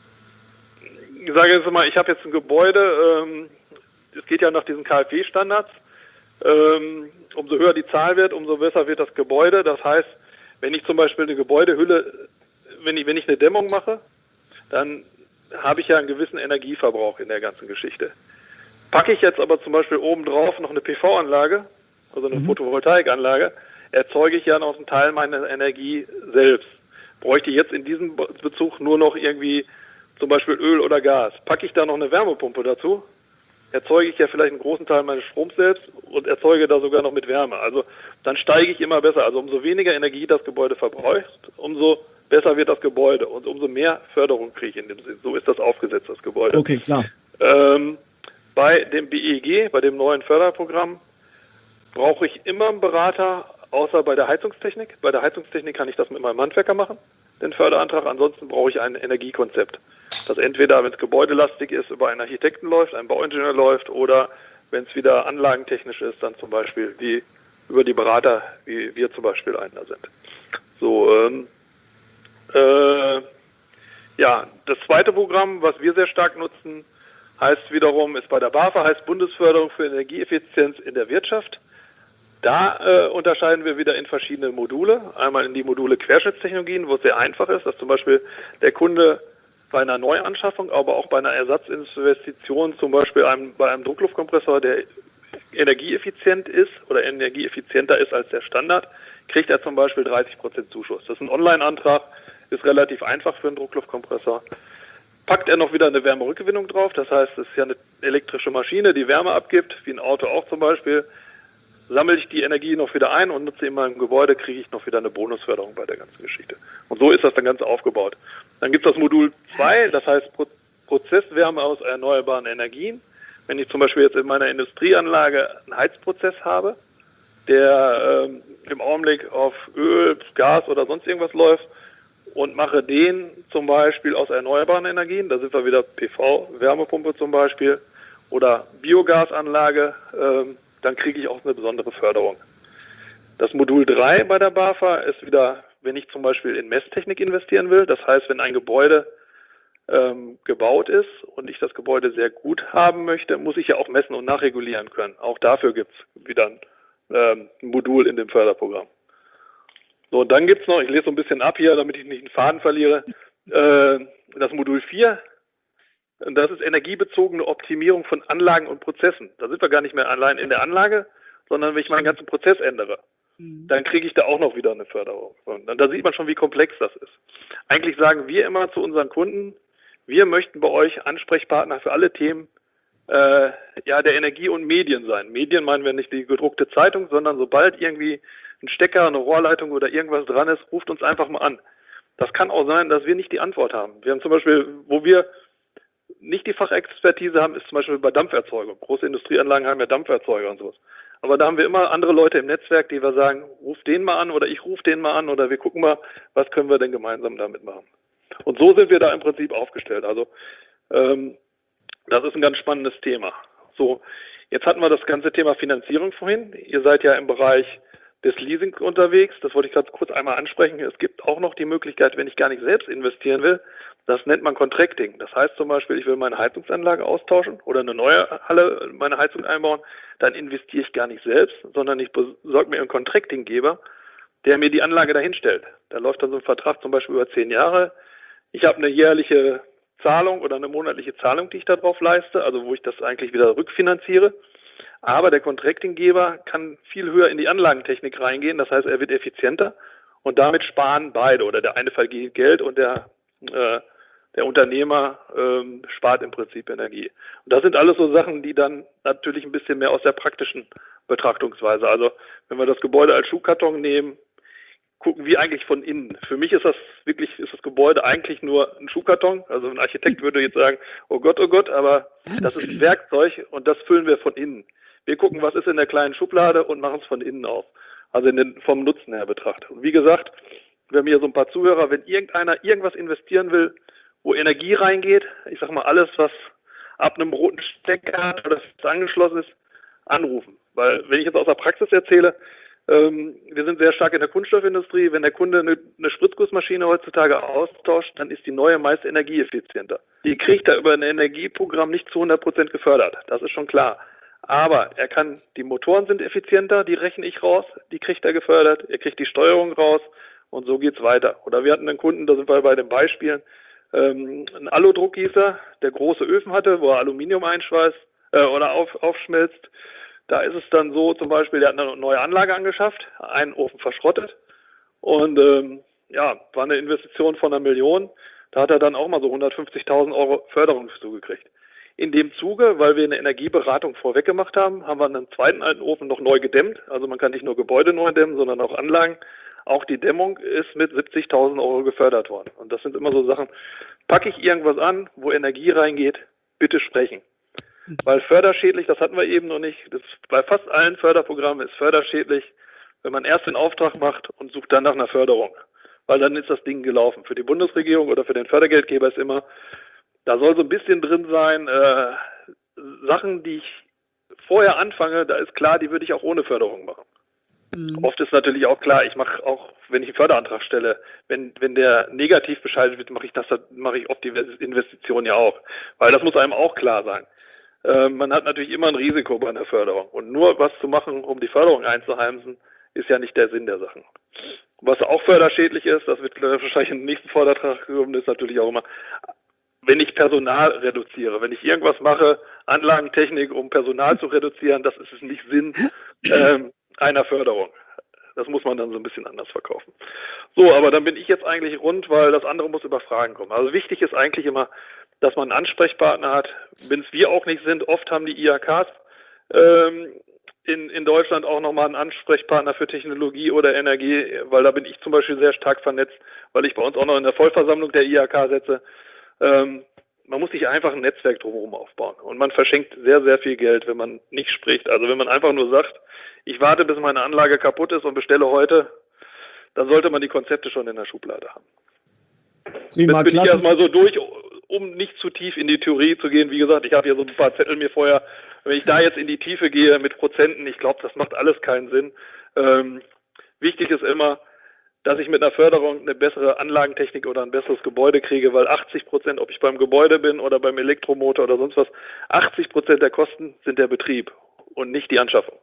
Ich sage jetzt mal, ich habe jetzt ein Gebäude, ähm, es geht ja nach diesen K f W-Standards. Ähm, umso höher die Zahl wird, umso besser wird das Gebäude. Das heißt, wenn ich zum Beispiel eine Gebäudehülle, wenn ich, wenn ich eine Dämmung mache, dann habe ich ja einen gewissen Energieverbrauch in der ganzen Geschichte. Packe ich jetzt aber zum Beispiel obendrauf noch eine P V-Anlage, also eine mhm. Photovoltaikanlage, erzeuge ich ja noch einen Teil meiner Energie selbst. Bräuchte ich jetzt in diesem Bezug nur noch irgendwie zum Beispiel Öl oder Gas. Packe ich da noch eine Wärmepumpe dazu, erzeuge ich ja vielleicht einen großen Teil meines Stroms selbst und erzeuge da sogar noch mit Wärme. Also dann steige ich immer besser. Also umso weniger Energie das Gebäude verbraucht, umso besser wird das Gebäude und umso mehr Förderung kriege ich in dem Sinn. So ist das aufgesetzt, das Gebäude. Okay, klar. Ähm, bei dem B E G, bei dem neuen Förderprogramm, brauche ich immer einen Berater, außer bei der Heizungstechnik. Bei der Heizungstechnik kann ich das mit meinem Handwerker machen, den Förderantrag. Ansonsten brauche ich ein Energiekonzept, das entweder, wenn es gebäudelastig ist, über einen Architekten läuft, einen Bauingenieur läuft oder wenn es wieder anlagentechnisch ist, dann zum Beispiel wie über die Berater, wie wir zum Beispiel einer sind. So, ähm, äh, ja, das zweite Programm, was wir sehr stark nutzen, heißt wiederum, ist bei der BAFA, heißt Bundesförderung für Energieeffizienz in der Wirtschaft. Da äh, unterscheiden wir wieder in verschiedene Module. Einmal in die Module Querschnittstechnologien, wo es sehr einfach ist, dass zum Beispiel der Kunde bei einer Neuanschaffung, aber auch bei einer Ersatzinvestition, zum Beispiel einem, bei einem Druckluftkompressor, der energieeffizient ist oder energieeffizienter ist als der Standard, kriegt er zum Beispiel dreißig Prozent Zuschuss. Das ist ein Online-Antrag, ist relativ einfach für einen Druckluftkompressor. Packt er noch wieder eine Wärmerückgewinnung drauf, das heißt, es ist ja eine elektrische Maschine, die Wärme abgibt, wie ein Auto auch zum Beispiel. Sammle ich die Energie noch wieder ein und nutze in meinem Gebäude, kriege ich noch wieder eine Bonusförderung bei der ganzen Geschichte. Und so ist das dann ganz aufgebaut. Dann gibt es das Modul zwei, das heißt Pro Prozesswärme aus erneuerbaren Energien. Wenn ich zum Beispiel jetzt in meiner Industrieanlage einen Heizprozess habe, der ähm, im Augenblick auf Öl, Gas oder sonst irgendwas läuft und mache den zum Beispiel aus erneuerbaren Energien, da sind wir wieder P V, Wärmepumpe zum Beispiel oder Biogasanlage, ähm, dann kriege ich auch eine besondere Förderung. Das Modul drei bei der BAFA ist wieder, wenn ich zum Beispiel in Messtechnik investieren will, das heißt, wenn ein Gebäude ähm, gebaut ist und ich das Gebäude sehr gut haben möchte, muss ich ja auch messen und nachregulieren können. Auch dafür gibt es wieder ein, ähm, ein Modul in dem Förderprogramm. So, und dann gibt es noch, ich lese so ein bisschen ab hier, damit ich nicht den Faden verliere, äh, das Modul vier. Und das ist energiebezogene Optimierung von Anlagen und Prozessen. Da sind wir gar nicht mehr allein in der Anlage, sondern wenn ich meinen ganzen Prozess ändere, mhm. dann kriege ich da auch noch wieder eine Förderung. Und da sieht man schon, wie komplex das ist. Eigentlich sagen wir immer zu unseren Kunden, wir möchten bei euch Ansprechpartner für alle Themen äh, ja, der Energie und Medien sein. Medien meinen wir nicht die gedruckte Zeitung, sondern sobald irgendwie ein Stecker, eine Rohrleitung oder irgendwas dran ist, ruft uns einfach mal an. Das kann auch sein, dass wir nicht die Antwort haben. Wir haben zum Beispiel, wo wir nicht die Fachexpertise haben, ist zum Beispiel bei Dampferzeugung. Große Industrieanlagen haben ja Dampferzeuger und sowas. Aber da haben wir immer andere Leute im Netzwerk, die wir sagen, ruf den mal an oder ich rufe den mal an oder wir gucken mal, was können wir denn gemeinsam damit machen. Und so sind wir da im Prinzip aufgestellt. Also ähm, das ist ein ganz spannendes Thema. So, jetzt hatten wir das ganze Thema Finanzierung vorhin. Ihr seid ja im Bereich des Leasing unterwegs. Das wollte ich ganz kurz einmal ansprechen. Es gibt auch noch die Möglichkeit, wenn ich gar nicht selbst investieren will, das nennt man Contracting. Das heißt zum Beispiel, ich will meine Heizungsanlage austauschen oder eine neue Halle, meine Heizung einbauen, dann investiere ich gar nicht selbst, sondern ich besorge mir einen Contractinggeber, der mir die Anlage dahin stellt. Da läuft dann so ein Vertrag zum Beispiel über zehn Jahre. Ich habe eine jährliche Zahlung oder eine monatliche Zahlung, die ich darauf leiste, also wo ich das eigentlich wieder rückfinanziere. Aber der Contractinggeber kann viel höher in die Anlagentechnik reingehen, das heißt, er wird effizienter und damit sparen beide oder der eine verdient Geld und der äh, Der Unternehmer ähm, spart im Prinzip Energie. Und das sind alles so Sachen, die dann natürlich ein bisschen mehr aus der praktischen Betrachtungsweise. Also wenn wir das Gebäude als Schuhkarton nehmen, gucken wir eigentlich von innen. Für mich ist das wirklich, ist das Gebäude eigentlich nur ein Schuhkarton. Also ein Architekt würde jetzt sagen, oh Gott, oh Gott, aber das ist ein Werkzeug und das füllen wir von innen. Wir gucken, was ist in der kleinen Schublade und machen es von innen auf. Also in den, vom Nutzen her betrachtet. Und wie gesagt, wir haben hier so ein paar Zuhörer, wenn irgendeiner irgendwas investieren will, wo Energie reingeht, ich sag mal alles, was ab einem roten Stecker hat oder angeschlossen ist, anrufen. Weil wenn ich jetzt aus der Praxis erzähle, ähm, wir sind sehr stark in der Kunststoffindustrie, wenn der Kunde eine, eine Spritzgussmaschine heutzutage austauscht, dann ist die neue meist energieeffizienter. Die kriegt er über ein Energieprogramm nicht zu hundert Prozent gefördert, das ist schon klar. Aber er kann, die Motoren sind effizienter, die rechne ich raus, die kriegt er gefördert, er kriegt die Steuerung raus und so geht's weiter. Oder wir hatten einen Kunden, da sind wir bei den Beispielen, ähm, ein Aludruckgießer, der große Öfen hatte, wo er Aluminium einschweißt äh, oder auf, aufschmilzt. Da ist es dann so, zum Beispiel, der hat eine neue Anlage angeschafft, einen Ofen verschrottet und ähm, ja, war eine Investition von einer Million. Da hat er dann auch mal so hundertfünfzigtausend Euro Förderung zugekriegt. In dem Zuge, weil wir eine Energieberatung vorweg gemacht haben, haben wir einen zweiten alten Ofen noch neu gedämmt. Also man kann nicht nur Gebäude neu dämmen, sondern auch Anlagen. Auch die Dämmung ist mit siebzigtausend Euro gefördert worden. Und das sind immer so Sachen, packe ich irgendwas an, wo Energie reingeht, bitte sprechen. Weil förderschädlich, das hatten wir eben noch nicht, das bei fast allen Förderprogrammen ist förderschädlich, wenn man erst den Auftrag macht und sucht dann nach einer Förderung. Weil dann ist das Ding gelaufen. Für die Bundesregierung oder für den Fördergeldgeber ist immer, da soll so ein bisschen drin sein, äh, Sachen, die ich vorher anfange, da ist klar, die würde ich auch ohne Förderung machen. Mhm. Oft ist natürlich auch klar, ich mache auch, wenn ich einen Förderantrag stelle, wenn wenn der negativ bescheidet wird, mache ich das, mache ich oft die Investition ja auch. Weil das muss einem auch klar sein. Äh, man hat natürlich immer ein Risiko bei einer Förderung. Und nur was zu machen, um die Förderung einzuheimsen, ist ja nicht der Sinn der Sachen. Was auch förderschädlich ist, das wird wahrscheinlich im nächsten Vortrag kommen, ist natürlich auch immer, wenn ich Personal reduziere, wenn ich irgendwas mache, Anlagentechnik, um Personal zu reduzieren, das ist es nicht Sinn ähm, einer Förderung. Das muss man dann so ein bisschen anders verkaufen. So, aber dann bin ich jetzt eigentlich rund, weil das andere muss über Fragen kommen. Also wichtig ist eigentlich immer, dass man einen Ansprechpartner hat, wenn es wir auch nicht sind. Oft haben die I H Ks ähm, in, in Deutschland auch nochmal einen Ansprechpartner für Technologie oder Energie, weil da bin ich zum Beispiel sehr stark vernetzt, weil ich bei uns auch noch in der Vollversammlung der I H K setze. Ähm, man muss sich einfach ein Netzwerk drumherum aufbauen und man verschenkt sehr, sehr viel Geld, wenn man nicht spricht. Also wenn man einfach nur sagt, ich warte, bis meine Anlage kaputt ist und bestelle heute, dann sollte man die Konzepte schon in der Schublade haben. Prima, Jetzt bin klasse. ich erstmal so durch, um nicht zu tief in die Theorie zu gehen. Wie gesagt, ich habe hier so ein paar Zettel mir vorher. Wenn ich da jetzt in die Tiefe gehe mit Prozenten, ich glaube, das macht alles keinen Sinn. Ähm, wichtig ist immer, dass ich mit einer Förderung eine bessere Anlagentechnik oder ein besseres Gebäude kriege, weil achtzig Prozent, ob ich beim Gebäude bin oder beim Elektromotor oder sonst was, achtzig Prozent der Kosten sind der Betrieb und nicht die Anschaffung.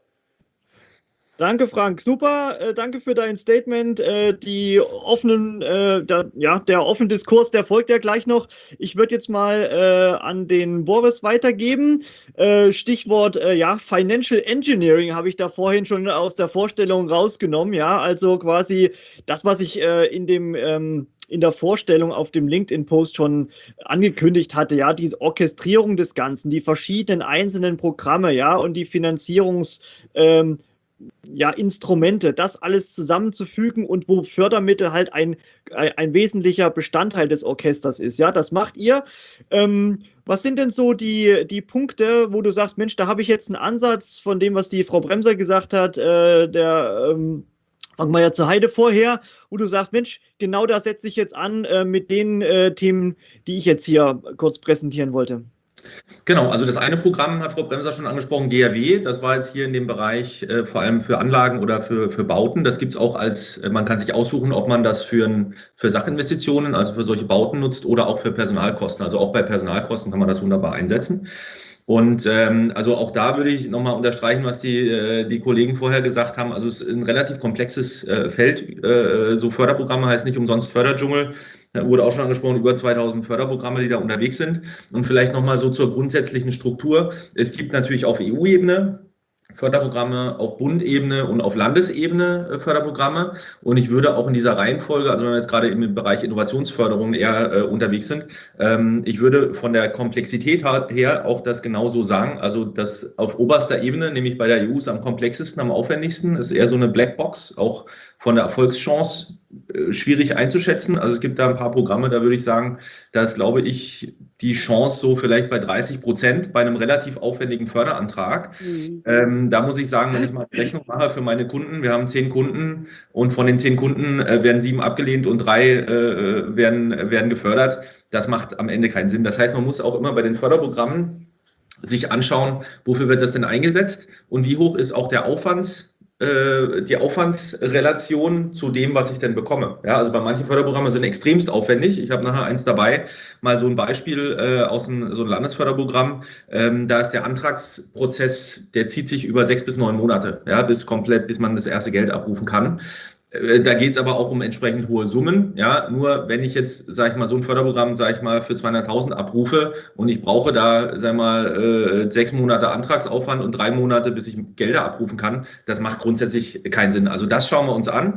Danke, Frank. Super. Äh, danke für dein Statement. Äh, die offenen, äh, der, ja, der offene Diskurs, der folgt ja gleich noch. Ich würde jetzt mal äh, an den Boris weitergeben. Äh, Stichwort, äh, ja, Financial Engineering habe ich da vorhin schon aus der Vorstellung rausgenommen. Ja, also quasi das, was ich äh, in dem ähm, in der Vorstellung auf dem LinkedIn-Post schon angekündigt hatte, ja, diese Orchestrierung des Ganzen, die verschiedenen einzelnen Programme, ja, und die Finanzierungs ähm, ja, Instrumente, das alles zusammenzufügen und wo Fördermittel halt ein, ein, ein wesentlicher Bestandteil des Orchesters ist. Ja, das macht ihr. Ähm, was sind denn so die, die Punkte, wo du sagst, Mensch, da habe ich jetzt einen Ansatz von dem, was die Frau Bremser gesagt hat, äh, der ähm, fangen wir ja zur Heide vorher, wo du sagst, Mensch, genau da setze ich jetzt an äh, mit den äh, Themen, die ich jetzt hier kurz präsentieren wollte. Genau, also das eine Programm hat Frau Bremser schon angesprochen, G R W, das war jetzt hier in dem Bereich äh, vor allem für Anlagen oder für, für Bauten. Das gibt es auch als, äh, man kann sich aussuchen, ob man das für, ein, für Sachinvestitionen, also für solche Bauten nutzt oder auch für Personalkosten. Also auch bei Personalkosten kann man das wunderbar einsetzen. Und ähm, also auch da würde ich nochmal unterstreichen, was die, äh, die Kollegen vorher gesagt haben. Also es ist ein relativ komplexes äh, Feld. Äh, so Förderprogramme heißt nicht umsonst Förderdschungel. Da wurde auch schon angesprochen, über zweitausend Förderprogramme, die da unterwegs sind. Und vielleicht nochmal so zur grundsätzlichen Struktur. Es gibt natürlich auf E U-Ebene Förderprogramme, auf Bundebene und auf Landesebene Förderprogramme. Und ich würde auch in dieser Reihenfolge, also wenn wir jetzt gerade im Bereich Innovationsförderung eher äh, unterwegs sind, ähm, ich würde von der Komplexität her auch das genauso sagen. Also das auf oberster Ebene, nämlich bei der E U, ist am komplexesten, am aufwendigsten, ist eher so eine Blackbox, auch von der Erfolgschance äh, schwierig einzuschätzen. Also es gibt da ein paar Programme, da würde ich sagen, da ist, glaube ich, die Chance so vielleicht bei dreißig Prozent bei einem relativ aufwendigen Förderantrag. Mhm. Ähm, da muss ich sagen, wenn ich mal eine Rechnung mache für meine Kunden, wir haben zehn Kunden und von den zehn Kunden äh, werden sieben abgelehnt und drei äh, werden, werden gefördert. Das macht am Ende keinen Sinn. Das heißt, man muss auch immer bei den Förderprogrammen sich anschauen, wofür wird das denn eingesetzt und wie hoch ist auch der Aufwands die Aufwandsrelation zu dem, was ich denn bekomme. Ja, also bei manchen Förderprogrammen sind extremst aufwendig. Ich habe nachher eins dabei, mal so ein Beispiel äh, aus einem, so einem Landesförderprogramm. Ähm, da ist der Antragsprozess, der zieht sich über sechs bis neun Monate, ja, bis komplett, bis man das erste Geld abrufen kann. Da geht es aber auch um entsprechend hohe Summen. Ja, nur wenn ich jetzt, sage ich mal, so ein Förderprogramm, sage ich mal, für zweihunderttausend abrufe und ich brauche da, sage ich mal, äh, sechs Monate Antragsaufwand und drei Monate, bis ich Gelder abrufen kann, das macht grundsätzlich keinen Sinn. Also das schauen wir uns an.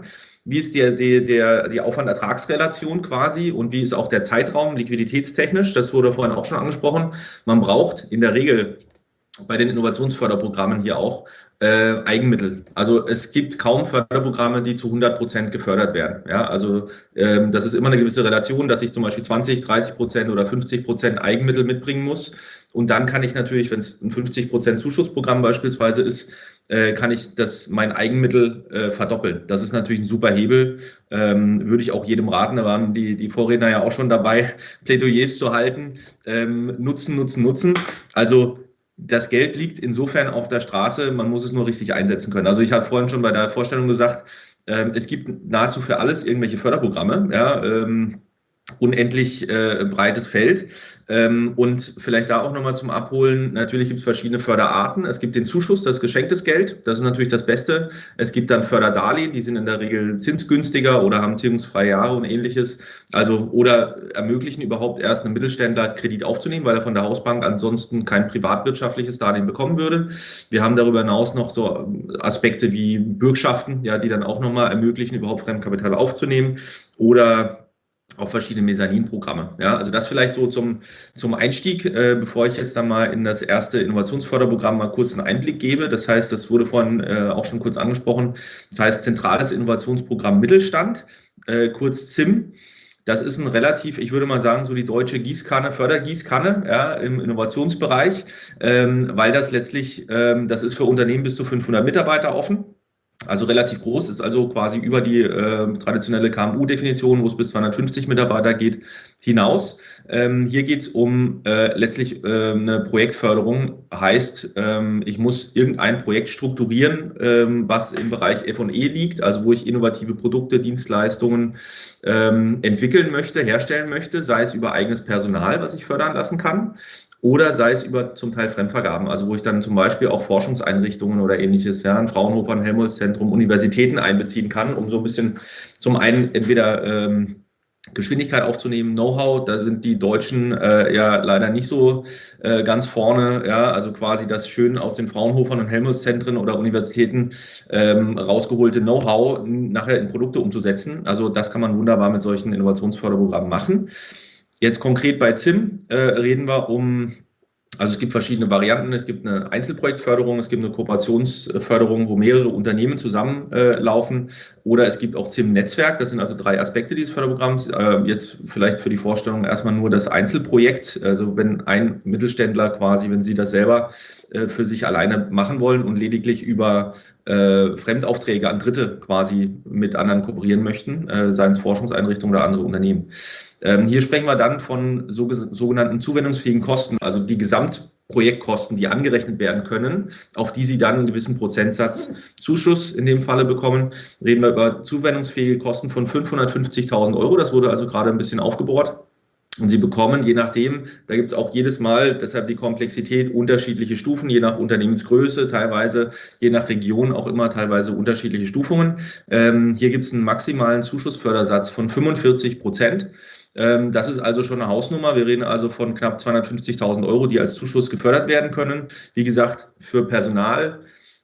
wie ist die, die, der, die Aufwand-Ertragsrelation quasi und wie ist auch der Zeitraum liquiditätstechnisch, das wurde vorhin auch schon angesprochen. Man braucht in der Regel bei den Innovationsförderprogrammen hier auch äh, Eigenmittel. Also es gibt kaum Förderprogramme, die zu hundert Prozent gefördert werden. Ja, also ähm, das ist immer eine gewisse Relation, dass ich zum Beispiel zwanzig, dreißig Prozent oder fünfzig Prozent Eigenmittel mitbringen muss. Und dann kann ich natürlich, wenn es ein fünfzig Prozent Zuschussprogramm beispielsweise ist, äh, kann ich das mein Eigenmittel äh, verdoppeln. Das ist natürlich ein super Hebel. Ähm, würde ich auch jedem raten, da waren die, die Vorredner ja auch schon dabei, Plädoyers zu halten. Ähm, nutzen, nutzen, nutzen. Also das Geld liegt insofern auf der Straße, man muss es nur richtig einsetzen können. Also ich habe vorhin schon bei der Vorstellung gesagt, ähm, es gibt nahezu für alles irgendwelche Förderprogramme, ja, ähm, unendlich äh, breites Feld. Ähm, und vielleicht da auch nochmal zum Abholen, natürlich gibt es verschiedene Förderarten. Es gibt den Zuschuss, das ist geschenktes Geld, das ist natürlich das Beste. Es gibt dann Förderdarlehen, die sind in der Regel zinsgünstiger oder haben tilgungsfreie Jahre und ähnliches. Also oder ermöglichen überhaupt erst einem Mittelständler Kredit aufzunehmen, weil er von der Hausbank ansonsten kein privatwirtschaftliches Darlehen bekommen würde. Wir haben darüber hinaus noch so Aspekte wie Bürgschaften, ja, die dann auch nochmal ermöglichen, überhaupt Fremdkapital aufzunehmen oder auch verschiedene Mezzaninprogramme. Ja, also das vielleicht so zum, zum Einstieg, äh, bevor ich jetzt dann mal in das erste Innovationsförderprogramm mal kurz einen Einblick gebe. Das heißt, das wurde vorhin äh, auch schon kurz angesprochen. Das heißt, Zentrales Innovationsprogramm Mittelstand, äh, kurz Z I M. Das ist ein relativ, ich würde mal sagen, so die deutsche Gießkanne, Fördergießkanne, ja, im Innovationsbereich, ähm, weil das letztlich, ähm, das ist für Unternehmen bis zu fünfhundert Mitarbeiter offen. Also relativ groß, ist also quasi über die äh, traditionelle K M U-Definition, wo es bis zweihundertfünfzig Mitarbeiter geht, hinaus. Ähm, hier geht es um äh, letztlich äh, eine Projektförderung, heißt, ähm, ich muss irgendein Projekt strukturieren, ähm, was im Bereich F und E liegt, also wo ich innovative Produkte, Dienstleistungen ähm, entwickeln möchte, herstellen möchte, sei es über eigenes Personal, was ich fördern lassen kann, oder sei es über zum Teil Fremdvergaben, also wo ich dann zum Beispiel auch Forschungseinrichtungen oder ähnliches, ja, ein Fraunhofer, ein Helmholtz-Zentrum, Universitäten einbeziehen kann, um so ein bisschen zum einen entweder ähm, Geschwindigkeit aufzunehmen, Know-how, da sind die Deutschen äh, ja leider nicht so äh, ganz vorne, ja, also quasi das schön aus den Fraunhofern und Helmholtz-Zentren oder Universitäten ähm, rausgeholte Know-how nachher in Produkte umzusetzen. Also das kann man wunderbar mit solchen Innovationsförderprogrammen machen. Jetzt konkret bei Z I M äh, reden wir um, also es gibt verschiedene Varianten, es gibt eine Einzelprojektförderung, es gibt eine Kooperationsförderung, wo mehrere Unternehmen zusammenlaufen äh, oder es gibt auch Z I M-Netzwerk, das sind also drei Aspekte dieses Förderprogramms. Äh, jetzt vielleicht für die Vorstellung erstmal nur das Einzelprojekt, also wenn ein Mittelständler quasi, wenn Sie das selber äh, für sich alleine machen wollen und lediglich über äh, Fremdaufträge an Dritte quasi mit anderen kooperieren möchten, äh, seien es Forschungseinrichtungen oder andere Unternehmen. Ähm, hier sprechen wir dann von so, sogenannten zuwendungsfähigen Kosten, also die Gesamtprojektkosten, die angerechnet werden können, auf die Sie dann einen gewissen Prozentsatz Zuschuss in dem Falle bekommen. Reden wir über zuwendungsfähige Kosten von fünfhundertfünfzigtausend Euro. Das wurde also gerade ein bisschen aufgebohrt. Und Sie bekommen, je nachdem, da gibt es auch jedes Mal, deshalb die Komplexität, unterschiedliche Stufen, je nach Unternehmensgröße, teilweise, je nach Region auch immer teilweise unterschiedliche Stufungen. Ähm, hier gibt es einen maximalen Zuschussfördersatz von fünfundvierzig Prozent. Ähm, das ist also schon eine Hausnummer. Wir reden also von knapp zweihundertfünfzigtausend Euro, die als Zuschuss gefördert werden können. Wie gesagt, für Personal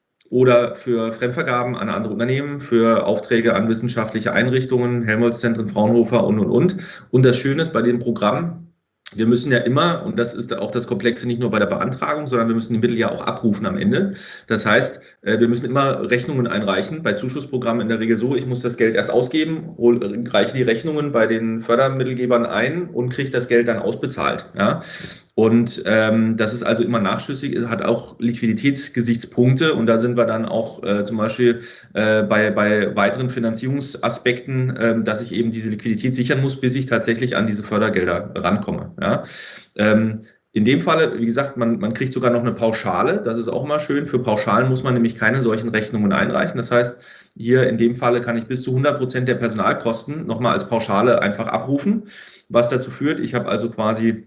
oder für Fremdvergaben an andere Unternehmen, für Aufträge an wissenschaftliche Einrichtungen, Helmholtz-Zentren, Fraunhofer und, und, und. Und das Schöne ist bei dem Programm, wir müssen ja immer, und das ist auch das Komplexe nicht nur bei der Beantragung, sondern wir müssen die Mittel ja auch abrufen am Ende. Das heißt, wir müssen immer Rechnungen einreichen. Bei Zuschussprogrammen in der Regel so, ich muss das Geld erst ausgeben, reiche die Rechnungen bei den Fördermittelgebern ein und kriege das Geld dann ausbezahlt. Ja. Und ähm, das ist also immer nachschüssig, hat auch Liquiditätsgesichtspunkte und da sind wir dann auch äh, zum Beispiel äh, bei, bei weiteren Finanzierungsaspekten, äh, dass ich eben diese Liquidität sichern muss, bis ich tatsächlich an diese Fördergelder rankomme. Ja. Ähm, in dem Falle, wie gesagt, man, man kriegt sogar noch eine Pauschale, das ist auch immer schön. Für Pauschalen muss man nämlich keine solchen Rechnungen einreichen. Das heißt, hier in dem Falle kann ich bis zu hundert Prozent der Personalkosten nochmal als Pauschale einfach abrufen, was dazu führt, ich habe also quasi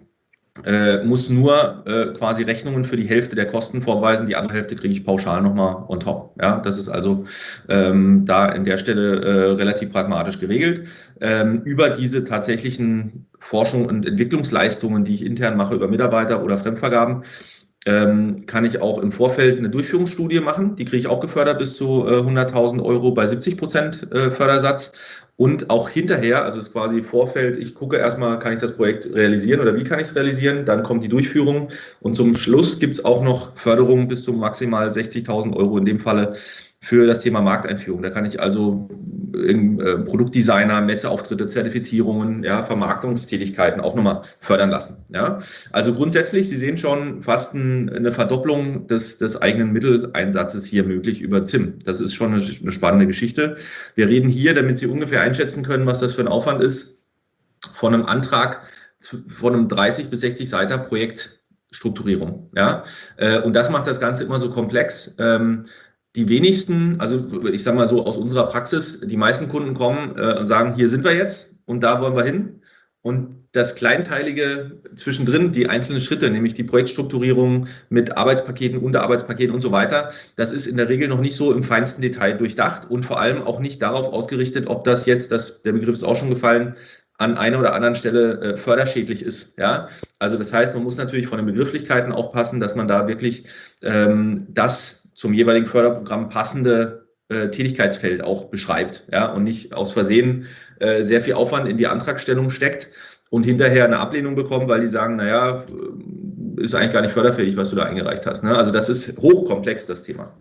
Äh, muss nur äh, quasi Rechnungen für die Hälfte der Kosten vorweisen, die andere Hälfte kriege ich pauschal nochmal on top. Ja, das ist also ähm, da in der Stelle äh, relativ pragmatisch geregelt. Ähm, über diese tatsächlichen Forschung und Entwicklungsleistungen, die ich intern mache, über Mitarbeiter oder Fremdvergaben, ähm, kann ich auch im Vorfeld eine Durchführungsstudie machen. Die kriege ich auch gefördert bis zu äh, hunderttausend Euro bei siebzig Prozent äh, Fördersatz. Und auch hinterher, also es ist quasi Vorfeld, ich gucke erstmal, kann ich das Projekt realisieren oder wie kann ich es realisieren? Dann kommt die Durchführung und zum Schluss gibt es auch noch Förderung bis zu maximal sechzigtausend Euro in dem Falle für das Thema Markteinführung. Da kann ich also in, äh, Produktdesigner, Messeauftritte, Zertifizierungen, ja, Vermarktungstätigkeiten auch nochmal fördern lassen. Ja. Also grundsätzlich, Sie sehen schon fast ein, eine Verdopplung des, des eigenen Mitteleinsatzes hier möglich über Z I M. Das ist schon eine, eine spannende Geschichte. Wir reden hier, damit Sie ungefähr einschätzen können, was das für ein Aufwand ist, von einem Antrag von einem dreißig bis sechzig Seiter Projektstrukturierung. Ja. Äh, und das macht das Ganze immer so komplex. Ähm, Die wenigsten, also ich sage mal so aus unserer Praxis, die meisten Kunden kommen äh, und sagen, hier sind wir jetzt und da wollen wir hin. Und das Kleinteilige zwischendrin, die einzelnen Schritte, nämlich die Projektstrukturierung mit Arbeitspaketen, Unterarbeitspaketen und so weiter, das ist in der Regel noch nicht so im feinsten Detail durchdacht und vor allem auch nicht darauf ausgerichtet, ob das jetzt, das, der Begriff ist auch schon gefallen, an einer oder anderen Stelle äh, förderschädlich ist. Ja? Also das heißt, man muss natürlich von den Begrifflichkeiten aufpassen, dass man da wirklich ähm, das zum jeweiligen Förderprogramm passende äh, Tätigkeitsfeld auch beschreibt, ja, und nicht aus Versehen äh, sehr viel Aufwand in die Antragstellung steckt und hinterher eine Ablehnung bekommt, weil die sagen, naja, ist eigentlich gar nicht förderfähig, was du da eingereicht hast. Ne? Also das ist hochkomplex, das Thema.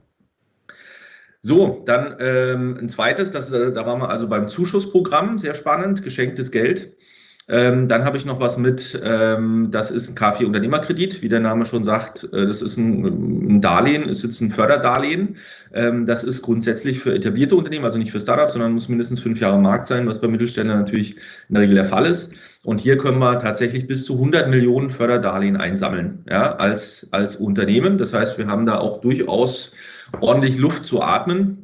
So, dann ähm, ein zweites, das, da waren wir also beim Zuschussprogramm, sehr spannend, geschenktes Geld. Ähm, dann habe ich noch was mit, ähm, das ist ein K vier Unternehmerkredit, wie der Name schon sagt, äh, das ist ein, ein Darlehen, ist jetzt ein Förderdarlehen. Ähm, das ist grundsätzlich für etablierte Unternehmen, also nicht für Startups, sondern muss mindestens fünf Jahre am Markt sein, was bei Mittelständlern natürlich in der Regel der Fall ist. Und hier können wir tatsächlich bis zu hundert Millionen Förderdarlehen einsammeln, ja, als, als Unternehmen. Das heißt, wir haben da auch durchaus ordentlich Luft zu atmen.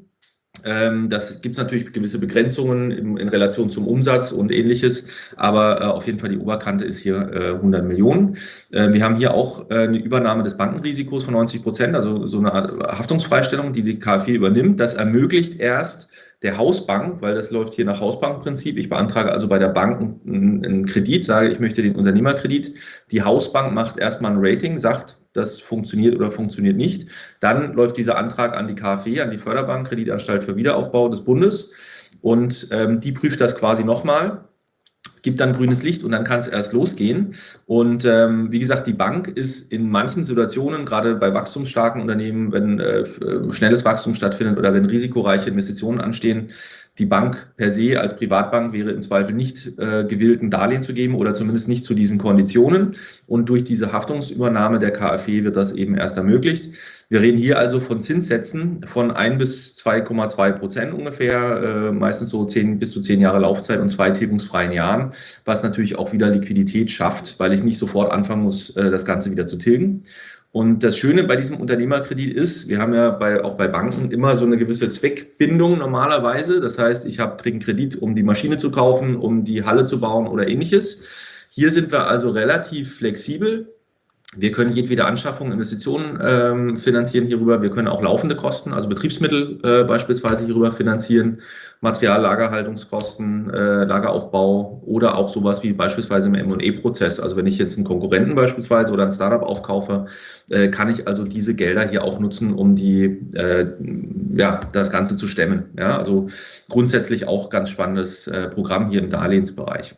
Das gibt es natürlich gewisse Begrenzungen in, in Relation zum Umsatz und ähnliches, aber äh, auf jeden Fall die Oberkante ist hier äh, hundert Millionen. Äh, wir haben hier auch äh, eine Übernahme des Bankenrisikos von neunzig Prozent, also so eine Art Haftungsfreistellung, die die K fvier übernimmt. Das ermöglicht erst der Hausbank, weil das läuft hier nach Hausbankprinzip. Ich beantrage also bei der Bank einen, einen Kredit, sage, ich möchte den Unternehmerkredit. Die Hausbank macht erstmal ein Rating, sagt, das funktioniert oder funktioniert nicht. Dann läuft dieser Antrag an die K fvier, an die Förderbank, Kreditanstalt für Wiederaufbau des Bundes. Und ähm, die prüft das quasi nochmal, gibt dann grünes Licht und dann kann es erst losgehen. Und ähm, wie gesagt, die Bank ist in manchen Situationen, gerade bei wachstumsstarken Unternehmen, wenn äh, schnelles Wachstum stattfindet oder wenn risikoreiche Investitionen anstehen, die Bank per se als Privatbank wäre im Zweifel nicht äh, gewillt, ein Darlehen zu geben oder zumindest nicht zu diesen Konditionen. Und durch diese Haftungsübernahme der K fvier wird das eben erst ermöglicht. Wir reden hier also von Zinssätzen von ein bis zwei Komma zwei Prozent ungefähr, äh, meistens so zehn bis zu zehn Jahre Laufzeit und zwei tilgungsfreien Jahren, was natürlich auch wieder Liquidität schafft, weil ich nicht sofort anfangen muss, äh, das Ganze wieder zu tilgen. Und das Schöne bei diesem Unternehmerkredit ist, wir haben ja bei, auch bei Banken immer so eine gewisse Zweckbindung normalerweise. Das heißt, ich kriege einen Kredit, um die Maschine zu kaufen, um die Halle zu bauen oder ähnliches. Hier sind wir also relativ flexibel. Wir können jedwede Anschaffung, Investitionen ähm, finanzieren hierüber. Wir können auch laufende Kosten, also Betriebsmittel äh, beispielsweise hierüber finanzieren, Material, Lagerhaltungskosten, äh, Lageraufbau oder auch sowas wie beispielsweise im M und E-Prozess. Also wenn ich jetzt einen Konkurrenten beispielsweise oder ein Startup aufkaufe, äh, kann ich also diese Gelder hier auch nutzen, um die, äh, ja, das Ganze zu stemmen. Ja, also grundsätzlich auch ganz spannendes äh, Programm hier im Darlehensbereich.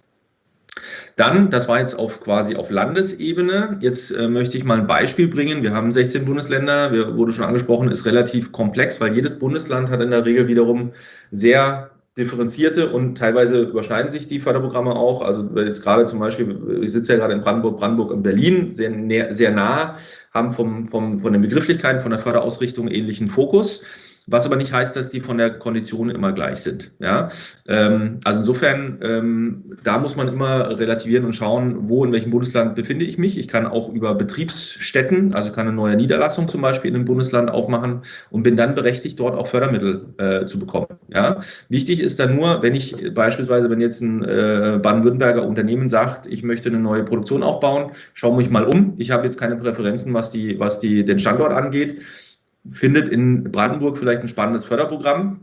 Dann, das war jetzt auf quasi auf Landesebene. Jetzt äh, möchte ich mal ein Beispiel bringen. Wir haben sechzehn Bundesländer, wir, wurde schon angesprochen, ist relativ komplex, weil jedes Bundesland hat in der Regel wiederum sehr differenzierte und teilweise überschneiden sich die Förderprogramme auch. Also jetzt gerade zum Beispiel, ich sitze ja gerade in Brandenburg, Brandenburg und Berlin, sehr, sehr nah, haben vom, vom, von den Begrifflichkeiten, von der Förderausrichtung ähnlichen Fokus. Was aber nicht heißt, dass die von der Kondition immer gleich sind. Ja? Ähm, also insofern, ähm, da muss man immer relativieren und schauen, wo in welchem Bundesland befinde ich mich. Ich kann auch über Betriebsstätten, also kann eine neue Niederlassung zum Beispiel in einem Bundesland aufmachen und bin dann berechtigt, dort auch Fördermittel äh, zu bekommen. Ja? Wichtig ist dann nur, wenn ich beispielsweise, wenn jetzt ein äh, Baden-Württemberger Unternehmen sagt, ich möchte eine neue Produktion aufbauen, schau mich mal um. Ich habe jetzt keine Präferenzen, was, die, was die, den Standort angeht. Findet in Brandenburg vielleicht ein spannendes Förderprogramm,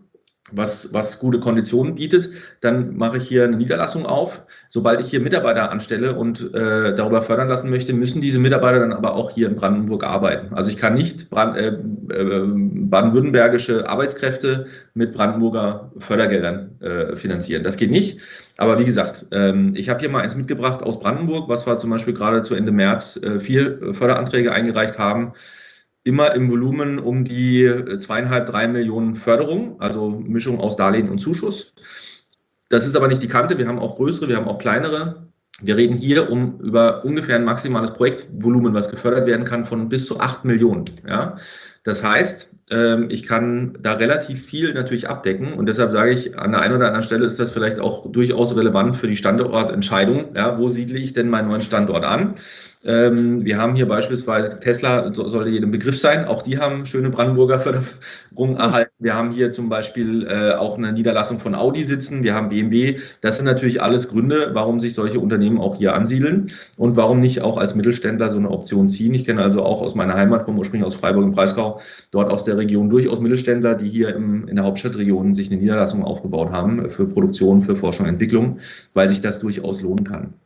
was, was gute Konditionen bietet, dann mache ich hier eine Niederlassung auf. Sobald ich hier Mitarbeiter anstelle und äh, darüber fördern lassen möchte, müssen diese Mitarbeiter dann aber auch hier in Brandenburg arbeiten. Also ich kann nicht Brand, äh, äh, baden-württembergische Arbeitskräfte mit Brandenburger Fördergeldern äh, finanzieren. Das geht nicht. Aber wie gesagt, ähm, ich habe hier mal eins mitgebracht aus Brandenburg, was wir zum Beispiel gerade zu Ende März äh, vier Förderanträge eingereicht haben. Immer im Volumen um die zweieinhalb, drei Millionen Förderung, also Mischung aus Darlehen und Zuschuss. Das ist aber nicht die Kante, wir haben auch größere, wir haben auch kleinere. Wir reden hier um über ungefähr ein maximales Projektvolumen, was gefördert werden kann, von bis zu acht Millionen. Ja? Das heißt, ich kann da relativ viel natürlich abdecken und deshalb sage ich, an der einen oder anderen Stelle ist das vielleicht auch durchaus relevant für die Standortentscheidung. Ja, wo siedle ich denn meinen neuen Standort an? Wir haben hier beispielsweise, Tesla sollte jedem Begriff sein, auch die haben schöne Brandenburger Förderung erhalten. Wir haben hier zum Beispiel auch eine Niederlassung von Audi sitzen, wir haben B M W. Das sind natürlich alles Gründe, warum sich solche Unternehmen auch hier ansiedeln und warum nicht auch als Mittelständler so eine Option ziehen. Ich kenne also auch aus meiner Heimat, komme ursprünglich aus Freiburg im Breisgau, dort aus der Region durchaus Mittelständler, die hier im, in der Hauptstadtregion sich eine Niederlassung aufgebaut haben für Produktion, für Forschung und Entwicklung, weil sich das durchaus lohnen kann.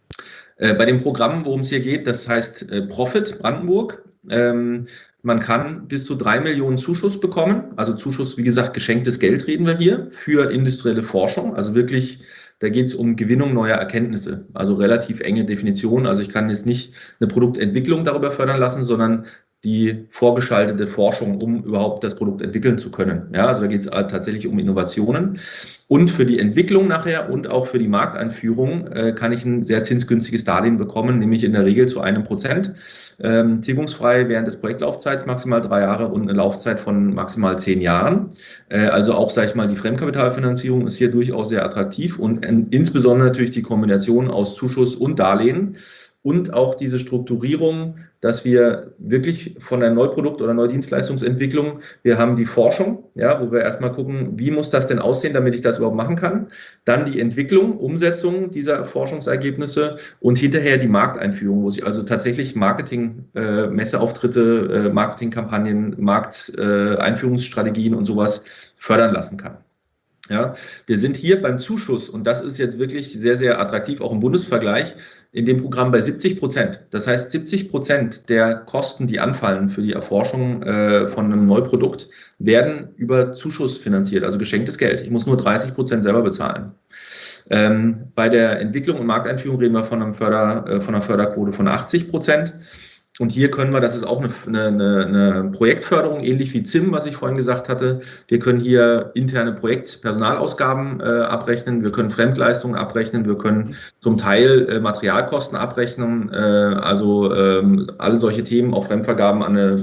Bei dem Programm, worum es hier geht, das heißt äh, Profit Brandenburg. Ähm, man kann bis zu drei Millionen Zuschuss bekommen. Also Zuschuss, wie gesagt, geschenktes Geld reden wir hier für industrielle Forschung. Also wirklich, da geht es um Gewinnung neuer Erkenntnisse. Also relativ enge Definition. Also ich kann jetzt nicht eine Produktentwicklung darüber fördern lassen, sondern die vorgeschaltete Forschung, um überhaupt das Produkt entwickeln zu können. Ja, also da geht es tatsächlich um Innovationen. Und für die Entwicklung nachher und auch für die Markteinführung äh, kann ich ein sehr zinsgünstiges Darlehen bekommen, nämlich in der Regel zu einem Prozent. Ähm, tilgungsfrei während des Projektlaufzeits maximal drei Jahre und eine Laufzeit von maximal zehn Jahren. Äh, also auch, sage ich mal, die Fremdkapitalfinanzierung ist hier durchaus sehr attraktiv und äh, insbesondere natürlich die Kombination aus Zuschuss und Darlehen. Und auch diese Strukturierung, dass wir wirklich von der Neuprodukt- oder Neudienstleistungsentwicklung, wir haben die Forschung, ja, wo wir erstmal gucken, wie muss das denn aussehen, damit ich das überhaupt machen kann. Dann die Entwicklung, Umsetzung dieser Forschungsergebnisse und hinterher die Markteinführung, wo sich also tatsächlich Marketing, äh, Messeauftritte, äh, Marketingkampagnen, Markteinführungsstrategien äh, und sowas fördern lassen kann. Ja, wir sind hier beim Zuschuss und das ist jetzt wirklich sehr, sehr attraktiv, auch im Bundesvergleich, in dem Programm bei siebzig Prozent. Das heißt, siebzig Prozent der Kosten, die anfallen für die Erforschung äh, von einem Neuprodukt, werden über Zuschuss finanziert, also geschenktes Geld. Ich muss nur dreißig Prozent selber bezahlen. Ähm, bei der Entwicklung und Markteinführung reden wir von, einem Förder, äh, von einer Förderquote von achtzig Prozent. Und hier können wir, das ist auch eine, eine, eine Projektförderung, ähnlich wie Z I M, was ich vorhin gesagt hatte. Wir können hier interne Projektpersonalausgaben äh, abrechnen, wir können Fremdleistungen abrechnen, wir können zum Teil äh, Materialkosten abrechnen, äh, also ähm, alle solche Themen, auch Fremdvergaben an eine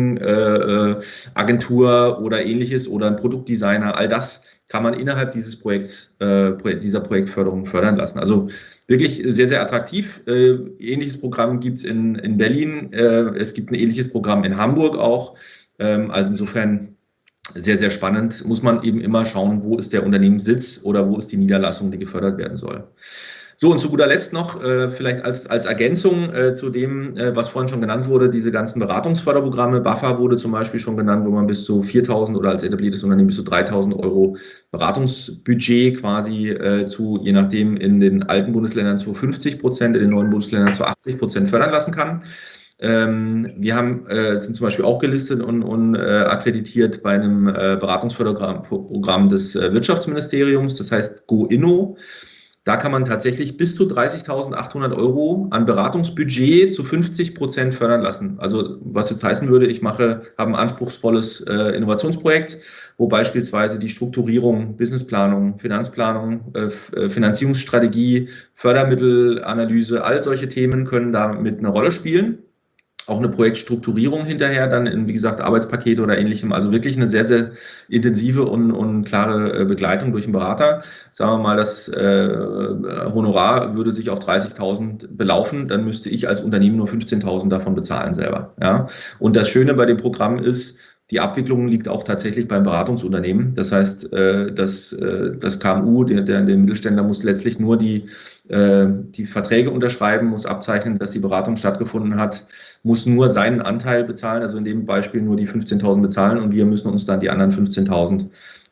Marketingagentur äh, oder ähnliches oder ein Produktdesigner, all das kann man innerhalb dieses Projekts, äh, dieser Projektförderung fördern lassen. Also wirklich sehr, sehr attraktiv. Äh, ähnliches Programm gibt es in, in Berlin. Äh, es gibt ein ähnliches Programm in Hamburg auch. Ähm, also insofern sehr, sehr spannend. Muss man eben immer schauen, wo ist der Unternehmenssitz oder wo ist die Niederlassung, die gefördert werden soll. So, und zu guter Letzt noch, äh, vielleicht als, als Ergänzung äh, zu dem, äh, was vorhin schon genannt wurde, diese ganzen Beratungsförderprogramme. B A F A wurde zum Beispiel schon genannt, wo man bis zu viertausend oder als etabliertes Unternehmen bis zu dreitausend Euro Beratungsbudget quasi äh, zu, je nachdem, in den alten Bundesländern zu fünfzig Prozent, in den neuen Bundesländern zu achtzig Prozent fördern lassen kann. Ähm, wir haben, äh, sind zum Beispiel auch gelistet und, und äh, akkreditiert bei einem äh, Beratungsförderprogramm Programm des äh, Wirtschaftsministeriums, das heißt GoInno. Da kann man tatsächlich bis zu dreißigtausendachthundert Euro an Beratungsbudget zu fünfzig Prozent fördern lassen. Also was jetzt heißen würde, ich mache, habe ein anspruchsvolles äh, Innovationsprojekt, wo beispielsweise die Strukturierung, Businessplanung, Finanzplanung, äh, Finanzierungsstrategie, Fördermittelanalyse, all solche Themen können da mit eine Rolle spielen. Auch eine Projektstrukturierung hinterher dann in, wie gesagt, Arbeitspakete oder ähnlichem. Also wirklich eine sehr, sehr intensive und, und klare Begleitung durch einen Berater. Sagen wir mal, das äh, Honorar würde sich auf dreißigtausend belaufen, dann müsste ich als Unternehmen nur fünfzehntausend davon bezahlen selber. Ja? Und das Schöne bei dem Programm ist, die Abwicklung liegt auch tatsächlich beim Beratungsunternehmen. Das heißt, das, das K M U, der, der, der Mittelständler muss letztlich nur die, die Verträge unterschreiben, muss abzeichnen, dass die Beratung stattgefunden hat, muss nur seinen Anteil bezahlen, also in dem Beispiel nur die fünfzehntausend bezahlen und wir müssen uns dann die anderen fünfzehntausend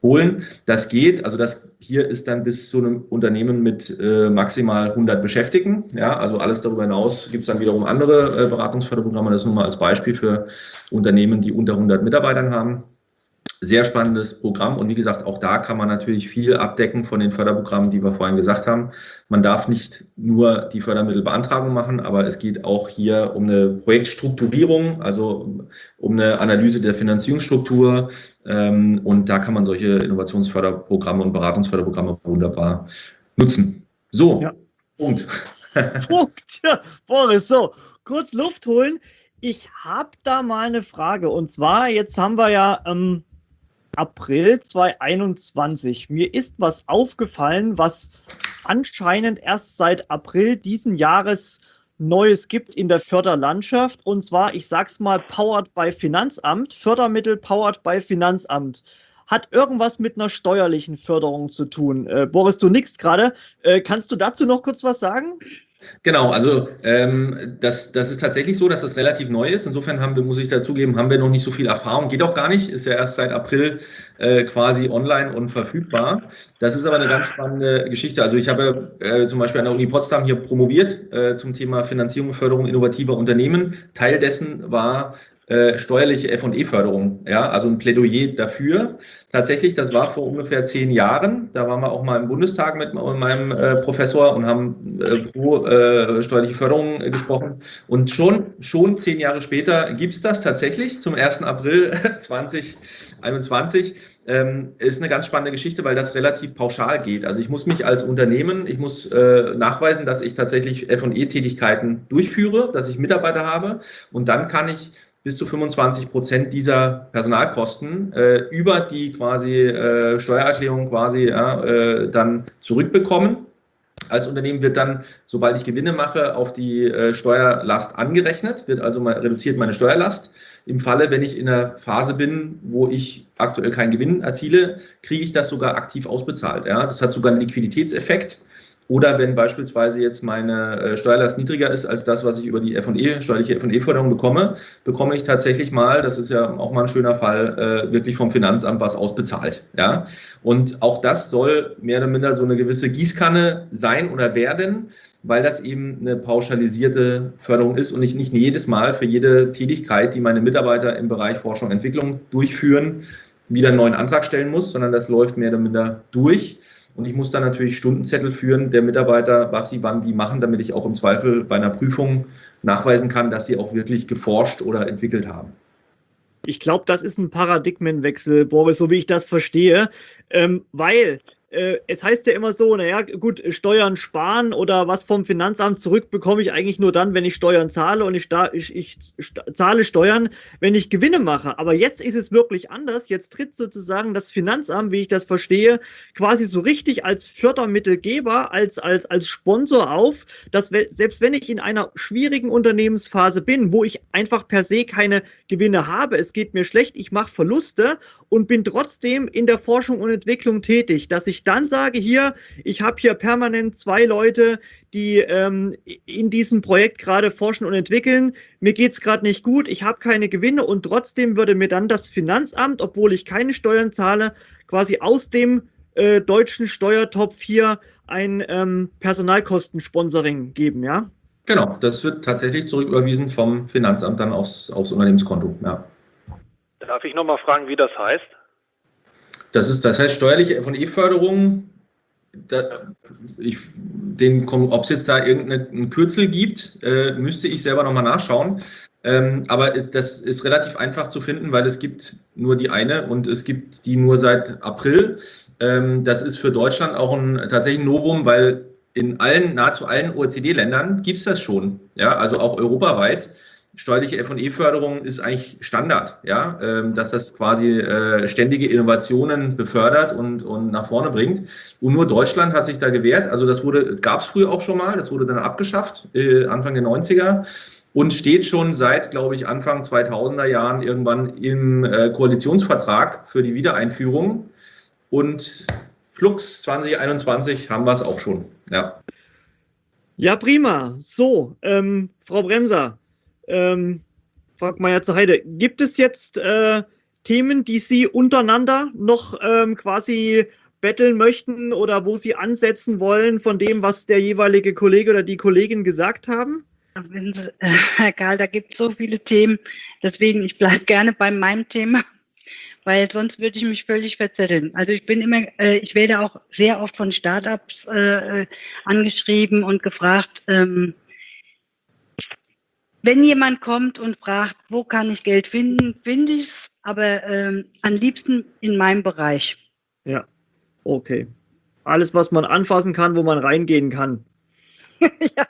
holen. Das geht, also das hier ist dann bis zu einem Unternehmen mit äh, maximal hundert Beschäftigten. Ja, also alles darüber hinaus gibt es dann wiederum andere äh, Beratungsförderprogramme. Das nur mal als Beispiel für Unternehmen, die unter hundert Mitarbeitern haben. Sehr spannendes Programm und wie gesagt, auch da kann man natürlich viel abdecken von den Förderprogrammen, die wir vorhin gesagt haben. Man darf nicht nur die Fördermittelbeantragung machen, aber es geht auch hier um eine Projektstrukturierung, also um eine Analyse der Finanzierungsstruktur ähm, und da kann man solche Innovationsförderprogramme und Beratungsförderprogramme wunderbar nutzen. So, ja. Punkt. Punkt, ja, Boris, so, kurz Luft holen. Ich habe da mal eine Frage und zwar, jetzt haben wir ja ähm, April zweitausendeinundzwanzig. Mir ist was aufgefallen, was anscheinend erst seit April diesen Jahres Neues gibt in der Förderlandschaft. Und zwar, ich sag's mal, powered by Finanzamt, Fördermittel powered by Finanzamt. Hat irgendwas mit einer steuerlichen Förderung zu tun. Äh, Boris, du nickst gerade. Äh, kannst du dazu noch kurz was sagen? Genau, also ähm, das, das ist tatsächlich so, dass das relativ neu ist. Insofern haben wir, muss ich dazugeben, haben wir noch nicht so viel Erfahrung. Geht auch gar nicht, ist ja erst seit April äh, quasi online und verfügbar. Das ist aber eine ganz spannende Geschichte. Also ich habe äh, zum Beispiel an der Uni Potsdam hier promoviert äh, zum Thema Finanzierung und Förderung innovativer Unternehmen. Teil dessen war Äh, steuerliche F und E-Förderung, ja, also ein Plädoyer dafür. Tatsächlich, das war vor ungefähr zehn Jahren, da waren wir auch mal im Bundestag mit meinem äh, Professor und haben äh, pro äh, steuerliche Förderung äh, gesprochen und schon, schon zehn Jahre später gibt es das tatsächlich zum ersten April zweitausendeinundzwanzig. Ähm, ist eine ganz spannende Geschichte, weil das relativ pauschal geht. Also ich muss mich als Unternehmen, ich muss äh, nachweisen, dass ich tatsächlich F und E-Tätigkeiten durchführe, dass ich Mitarbeiter habe und dann kann ich bis zu fünfundzwanzig Prozent dieser Personalkosten äh, über die quasi äh, Steuererklärung quasi ja, äh, dann zurückbekommen. Als Unternehmen wird dann, sobald ich Gewinne mache, auf die äh, Steuerlast angerechnet, wird also mal reduziert meine Steuerlast. Im Falle, wenn ich in einer Phase bin, wo ich aktuell keinen Gewinn erziele, kriege ich das sogar aktiv ausbezahlt. Ja? Also es hat sogar einen Liquiditätseffekt. Oder wenn beispielsweise jetzt meine Steuerlast niedriger ist als das, was ich über die F und E, steuerliche F und E-Förderung bekomme, bekomme ich tatsächlich mal, das ist ja auch mal ein schöner Fall, wirklich vom Finanzamt was ausbezahlt. Ja? Und auch das soll mehr oder minder so eine gewisse Gießkanne sein oder werden, weil das eben eine pauschalisierte Förderung ist und ich nicht jedes Mal für jede Tätigkeit, die meine Mitarbeiter im Bereich Forschung und Entwicklung durchführen, wieder einen neuen Antrag stellen muss, sondern das läuft mehr oder minder durch. Und ich muss dann natürlich Stundenzettel führen der Mitarbeiter, was sie wann wie machen, damit ich auch im Zweifel bei einer Prüfung nachweisen kann, dass sie auch wirklich geforscht oder entwickelt haben. Ich glaube, das ist ein Paradigmenwechsel, Boris, so wie ich das verstehe, ähm, weil äh, es heißt ja immer so, naja, gut, Steuern sparen oder was vom Finanzamt zurück bekomme ich eigentlich nur dann, wenn ich Steuern zahle und ich, ich, ich zahle Steuern, wenn ich Gewinne mache. Aber jetzt ist es wirklich anders. Jetzt tritt sozusagen das Finanzamt, wie ich das verstehe, quasi so richtig als Fördermittelgeber, als, als, als Sponsor auf, dass selbst wenn ich in einer schwierigen Unternehmensphase bin, wo ich einfach per se keine Gewinne habe, es geht mir schlecht, ich mache Verluste und bin trotzdem in der Forschung und Entwicklung tätig, dass ich dann sage, hier, ich habe hier permanent zwei Leute, die ähm, in diesem Projekt gerade forschen und entwickeln, mir geht es gerade nicht gut, ich habe keine Gewinne und trotzdem würde mir dann das Finanzamt, obwohl ich keine Steuern zahle, quasi aus dem äh, deutschen Steuertopf hier ein ähm, Personalkostensponsoring geben, ja? Genau, das wird tatsächlich zurücküberwiesen vom Finanzamt dann aufs, aufs Unternehmenskonto, ja. Darf ich nochmal fragen, wie das heißt? Das ist, das heißt steuerliche F und E-Förderung. Da, ich, den, ob es jetzt da irgendein Kürzel gibt, äh, müsste ich selber nochmal nachschauen. Ähm, aber das ist relativ einfach zu finden, weil es gibt nur die eine und es gibt die nur seit April. Ähm, das ist für Deutschland auch ein tatsächlich ein Novum, weil in allen, nahezu allen O E C D-Ländern gibt es das schon. Ja, also auch europaweit. Steuerliche F und E-Förderung ist eigentlich Standard, ja, ähm, dass das quasi äh, ständige Innovationen befördert und, und nach vorne bringt. Und nur Deutschland hat sich da gewehrt. Also das wurde, gab es früher auch schon mal, das wurde dann abgeschafft, äh, Anfang der neunziger und steht schon seit, glaube ich, Anfang zweitausender Jahren irgendwann im äh, Koalitionsvertrag für die Wiedereinführung. Und flux zwanzig einundzwanzig haben wir es auch schon, ja. Ja, prima. So, ähm, Frau Bremser, Ähm, fragt mal ja zur Heide, gibt es jetzt äh, Themen, die Sie untereinander noch ähm, quasi betteln möchten oder wo Sie ansetzen wollen von dem, was der jeweilige Kollege oder die Kollegin gesagt haben? Wissen Sie, äh, Herr Karl, da gibt es so viele Themen, deswegen ich bleibe gerne bei meinem Thema, weil sonst würde ich mich völlig verzetteln. Also ich bin immer, äh, ich werde auch sehr oft von Startups äh, angeschrieben und gefragt, ähm, wenn jemand kommt und fragt, wo kann ich Geld finden, finde ich es, aber ähm, am liebsten in meinem Bereich. Ja, okay. Alles, was man anfassen kann, wo man reingehen kann. Ja.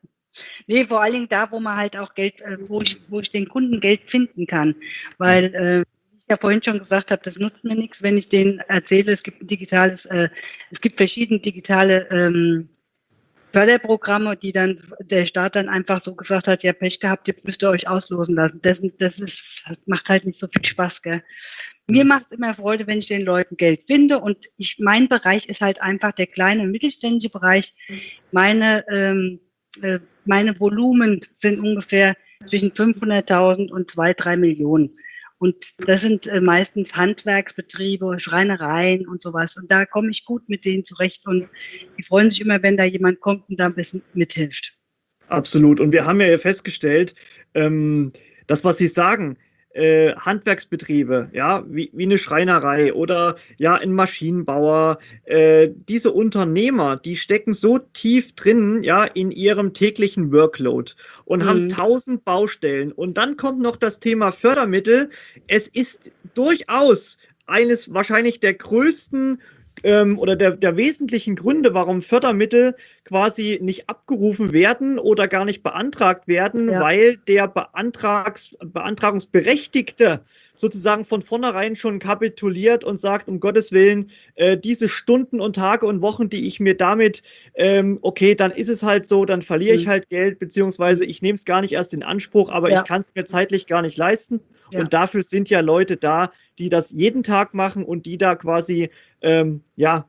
Nee, vor allen Dingen da, wo man halt auch Geld, äh, wo ich, wo ich den Kunden Geld finden kann. Weil, äh, wie ich ja vorhin schon gesagt habe, das nutzt mir nichts, wenn ich denen erzähle, es gibt ein digitales, äh, es gibt verschiedene digitale ähm, Förderprogramme, die dann der Staat dann einfach so gesagt hat, ja, Pech gehabt, jetzt müsst ihr euch auslosen lassen. Das, das ist, macht halt nicht so viel Spaß, gell. Mir macht es immer Freude, wenn ich den Leuten Geld finde, und ich, mein Bereich ist halt einfach der kleine und mittelständische Bereich. Meine, ähm, äh, meine Volumen sind ungefähr zwischen fünfhunderttausend und zwei, drei Millionen. Und das sind äh, meistens Handwerksbetriebe, Schreinereien und sowas. Und da komme ich gut mit denen zurecht. Und die freuen sich immer, wenn da jemand kommt und da ein bisschen mithilft. Absolut. Und wir haben ja festgestellt, ähm, das, was Sie sagen, äh, Handwerksbetriebe, ja, wie, wie eine Schreinerei oder ja, ein Maschinenbauer, äh, diese Unternehmer, die stecken so tief drin, ja, in ihrem täglichen Workload und mhm. haben tausend Baustellen. Und dann kommt noch das Thema Fördermittel. Es ist durchaus eines wahrscheinlich der größten ähm, oder der, der wesentlichen Gründe, warum Fördermittel quasi nicht abgerufen werden oder gar nicht beantragt werden, ja. weil der Beantrags, Beantragungsberechtigte sozusagen von vornherein schon kapituliert und sagt, um Gottes Willen, äh, diese Stunden und Tage und Wochen, die ich mir damit, ähm, okay, dann ist es halt so, dann verliere mhm. ich halt Geld, beziehungsweise ich nehme es gar nicht erst in Anspruch, aber ja. ich kann es mir zeitlich gar nicht leisten. Ja. Und dafür sind ja Leute da, die das jeden Tag machen und die da quasi, ähm, ja,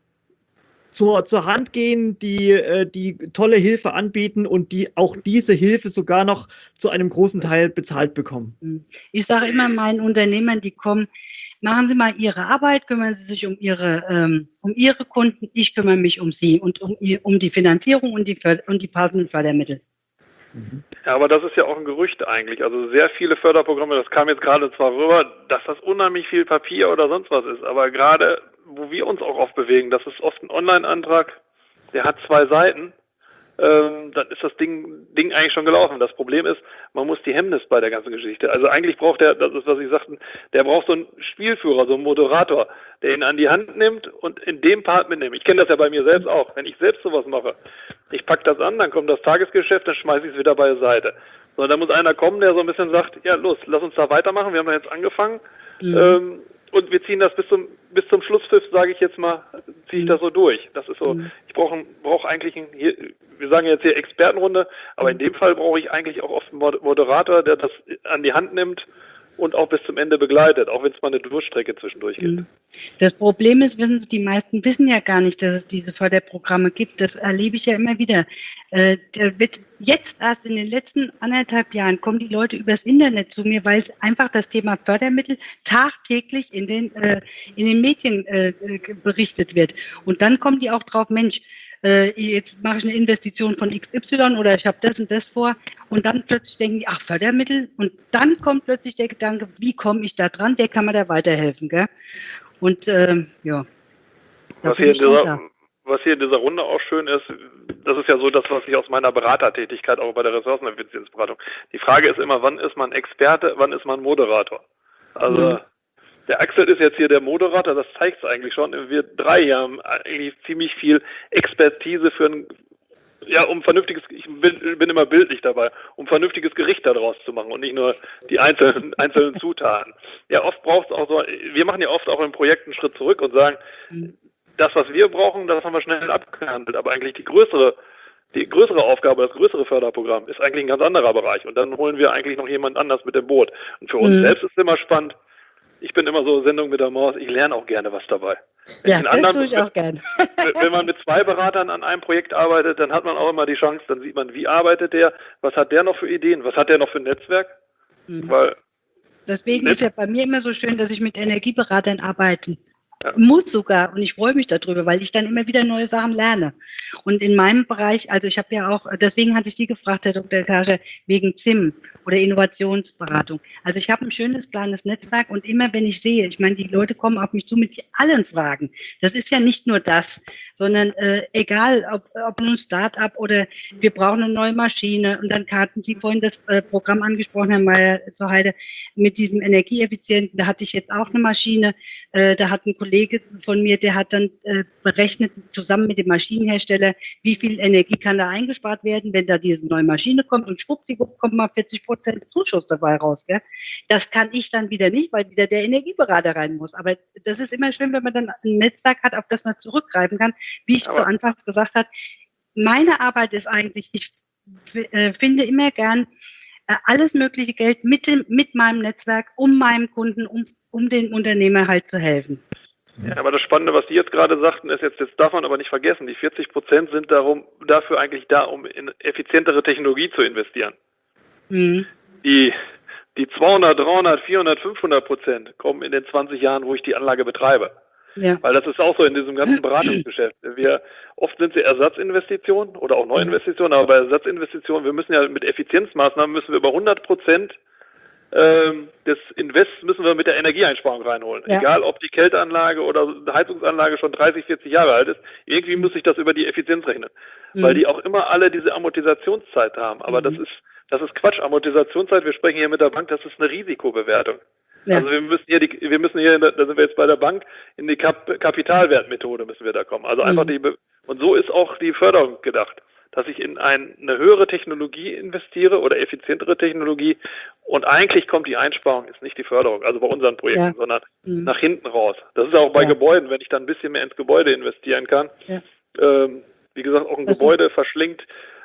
zur, zur Hand gehen, die, äh, die tolle Hilfe anbieten und die auch diese Hilfe sogar noch zu einem großen Teil bezahlt bekommen. Ich sage immer meinen Unternehmern, die kommen, machen Sie mal Ihre Arbeit, kümmern Sie sich um Ihre, ähm, um Ihre Kunden, ich kümmere mich um Sie und um, um die Finanzierung und die, und die passenden Fördermittel. Ja, aber das ist ja auch ein Gerücht eigentlich. Also sehr viele Förderprogramme, das kam jetzt gerade zwar rüber, dass das unheimlich viel Papier oder sonst was ist, aber gerade, wo wir uns auch oft bewegen, das ist oft ein Online-Antrag, der hat zwei Seiten, ähm, dann ist das Ding, Ding eigentlich schon gelaufen. Das Problem ist, man muss die Hemmnis bei der ganzen Geschichte. Also eigentlich braucht der, das ist, was Sie sagten, der braucht so einen Spielführer, so einen Moderator, der ihn an die Hand nimmt und in dem Part mitnimmt. Ich kenne das ja bei mir selbst auch. Wenn ich selbst sowas mache, ich packe das an, dann kommt das Tagesgeschäft, dann schmeiße ich es wieder beiseite. So, dann muss einer kommen, der so ein bisschen sagt, ja los, lass uns da weitermachen, wir haben da jetzt angefangen. Mhm. Ähm, und wir ziehen das bis zum bis zum Schlusspfiff, sage ich jetzt mal, ziehe ich das so durch. Das ist so, mhm. ich brauche brauch eigentlich, einen, hier, wir sagen jetzt hier Expertenrunde, aber in dem Fall brauche ich eigentlich auch oft einen Moderator, der das an die Hand nimmt und auch bis zum Ende begleitet, auch wenn es mal eine Durchstrecke zwischendurch gibt. Das Problem ist, wissen Sie, die meisten wissen ja gar nicht, dass es diese Förderprogramme gibt. Das erlebe ich ja immer wieder. Äh, der wird jetzt erst in den letzten anderthalb Jahren kommen die Leute übers Internet zu mir, weil einfach das Thema Fördermittel tagtäglich in den, äh, in den Medien äh, berichtet wird. Und dann kommen die auch drauf, Mensch, äh, jetzt mache ich eine Investition von X Y oder ich habe das und das vor, und dann plötzlich denken die, ach, Fördermittel, und dann kommt plötzlich der Gedanke, wie komme ich da dran, wer kann mir da weiterhelfen, gell? Und ähm, ja, was hier, dieser, was hier in dieser Runde auch schön ist, das ist ja so das, was ich aus meiner Beratertätigkeit auch bei der Ressourceneffizienzberatung, die Frage ist immer, wann ist man Experte, wann ist man Moderator? Also mhm. Der Axel ist jetzt hier der Moderator, das zeigt es eigentlich schon. Wir drei hier haben eigentlich ziemlich viel Expertise für ein, ja, um vernünftiges, ich bin, bin immer bildlich dabei, um vernünftiges Gericht daraus zu machen und nicht nur die einzelnen, einzelnen Zutaten. Ja, oft braucht es auch so, wir machen ja oft auch im Projekt einen Schritt zurück und sagen, das, was wir brauchen, das haben wir schnell abgehandelt, aber eigentlich die größere Die größere Aufgabe, das größere Förderprogramm ist eigentlich ein ganz anderer Bereich. Und dann holen wir eigentlich noch jemand anders mit dem Boot. Und für uns mhm. selbst ist es immer spannend. Ich bin immer so Sendung mit der Maus, ich lerne auch gerne was dabei. Wenn ja, das anderen, tue ich auch gerne. Wenn man mit zwei Beratern an einem Projekt arbeitet, dann hat man auch immer die Chance, dann sieht man, wie arbeitet der, was hat der noch für Ideen, was hat der noch für ein Netzwerk. Mhm. Weil Deswegen Nett. ist ja bei mir immer so schön, dass ich mit Energieberatern arbeite. Ja. Muss sogar, und ich freue mich darüber, weil ich dann immer wieder neue Sachen lerne. Und in meinem Bereich, also ich habe ja auch, deswegen hatte ich Sie gefragt, Herr Doktor Kascher, wegen Z I M oder Innovationsberatung. Also ich habe ein schönes kleines Netzwerk und immer wenn ich sehe, ich meine, die Leute kommen auf mich zu mit allen Fragen. Das ist ja nicht nur das, sondern äh, egal, ob, ob nun Start-up oder wir brauchen eine neue Maschine. Und dann hatten Sie vorhin das äh, Programm angesprochen, Herr Mayer zur Heide, mit diesem Energieeffizienten. Da hatte ich jetzt auch eine Maschine, äh, da hat ein Kollege von mir, der hat dann äh, berechnet, zusammen mit dem Maschinenhersteller, wie viel Energie kann da eingespart werden, wenn da diese neue Maschine kommt und schwuppdiwupp kommt mal vierzig Prozent Zuschuss dabei raus. Gell? Das kann ich dann wieder nicht, weil wieder der Energieberater rein muss. Aber das ist immer schön, wenn man dann ein Netzwerk hat, auf das man zurückgreifen kann. Wie ich Aber zu Anfangs gesagt habe, meine Arbeit ist eigentlich, ich äh, finde immer gern äh, alles mögliche Geld mit, dem, mit meinem Netzwerk, um meinem Kunden, um, um den Unternehmer halt zu helfen. Ja, aber das Spannende, was Sie jetzt gerade sagten, ist jetzt, jetzt darf man aber nicht vergessen, die vierzig Prozent sind darum, dafür eigentlich da, um in effizientere Technologie zu investieren. Mhm. Die, die zweihundert, dreihundert, vierhundert, fünfhundert Prozent kommen in den zwanzig Jahren, wo ich die Anlage betreibe. Ja. Weil das ist auch so in diesem ganzen Beratungsgeschäft. Wir, oft sind sie Ersatzinvestitionen oder auch Neuinvestitionen, aber bei Ersatzinvestitionen, wir müssen ja mit Effizienzmaßnahmen müssen wir über hundert Prozent ähm, des Invests müssen wir mit der Energieeinsparung reinholen. Ja. Egal, ob die Kälteanlage oder eine Heizungsanlage schon dreißig, vierzig Jahre alt ist, irgendwie muss ich das über die Effizienz rechnen. Mhm. Weil die auch immer alle diese Amortisationszeit haben. Aber Mhm. das ist, das ist Quatsch. Amortisationszeit, wir sprechen hier mit der Bank, das ist eine Risikobewertung. Ja. Also wir müssen hier, die, wir müssen hier, da sind wir jetzt bei der Bank, in die Kap Kapitalwertmethode müssen wir da kommen. Also einfach Mhm. die, Be und so ist auch die Förderung gedacht, dass ich in ein, eine höhere Technologie investiere oder effizientere Technologie und eigentlich kommt die Einsparung, ist nicht die Förderung, also bei unseren Projekten, Ja. sondern Mhm. nach hinten raus. Das ist auch bei Ja. Gebäuden, wenn ich dann ein bisschen mehr ins Gebäude investieren kann. Ja. Ähm, wie gesagt, auch ein Das Gebäude verschlingt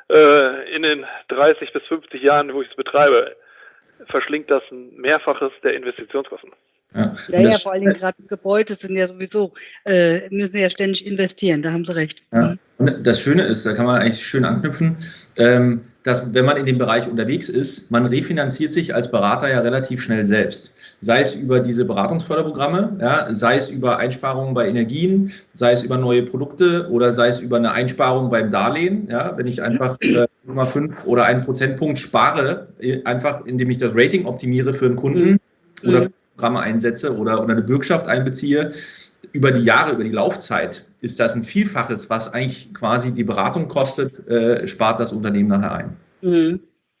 äh, in den dreißig bis fünfzig Jahren, wo ich es betreibe, verschlingt das ein Mehrfaches der Investitionskosten. Ja, Ja, Und ja, das- vor allem gerade Gebäude sind ja sowieso, äh, müssen ja ständig investieren, da haben Sie recht. Ja. Und das Schöne ist, da kann man eigentlich schön anknüpfen, ähm, dass wenn man in dem Bereich unterwegs ist, man refinanziert sich als Berater ja relativ schnell selbst. Sei es über diese Beratungsförderprogramme, ja, sei es über Einsparungen bei Energien, sei es über neue Produkte oder sei es über eine Einsparung beim Darlehen. Ja, wenn ich einfach äh, null Komma fünf oder einen Prozentpunkt spare, äh, einfach indem ich das Rating optimiere für einen Kunden Mhm. oder Mhm. Programme einsetze oder, oder eine Bürgschaft einbeziehe, über die Jahre, über die Laufzeit ist das ein Vielfaches, was eigentlich quasi die Beratung kostet, äh, spart das Unternehmen nachher ein. Mhm.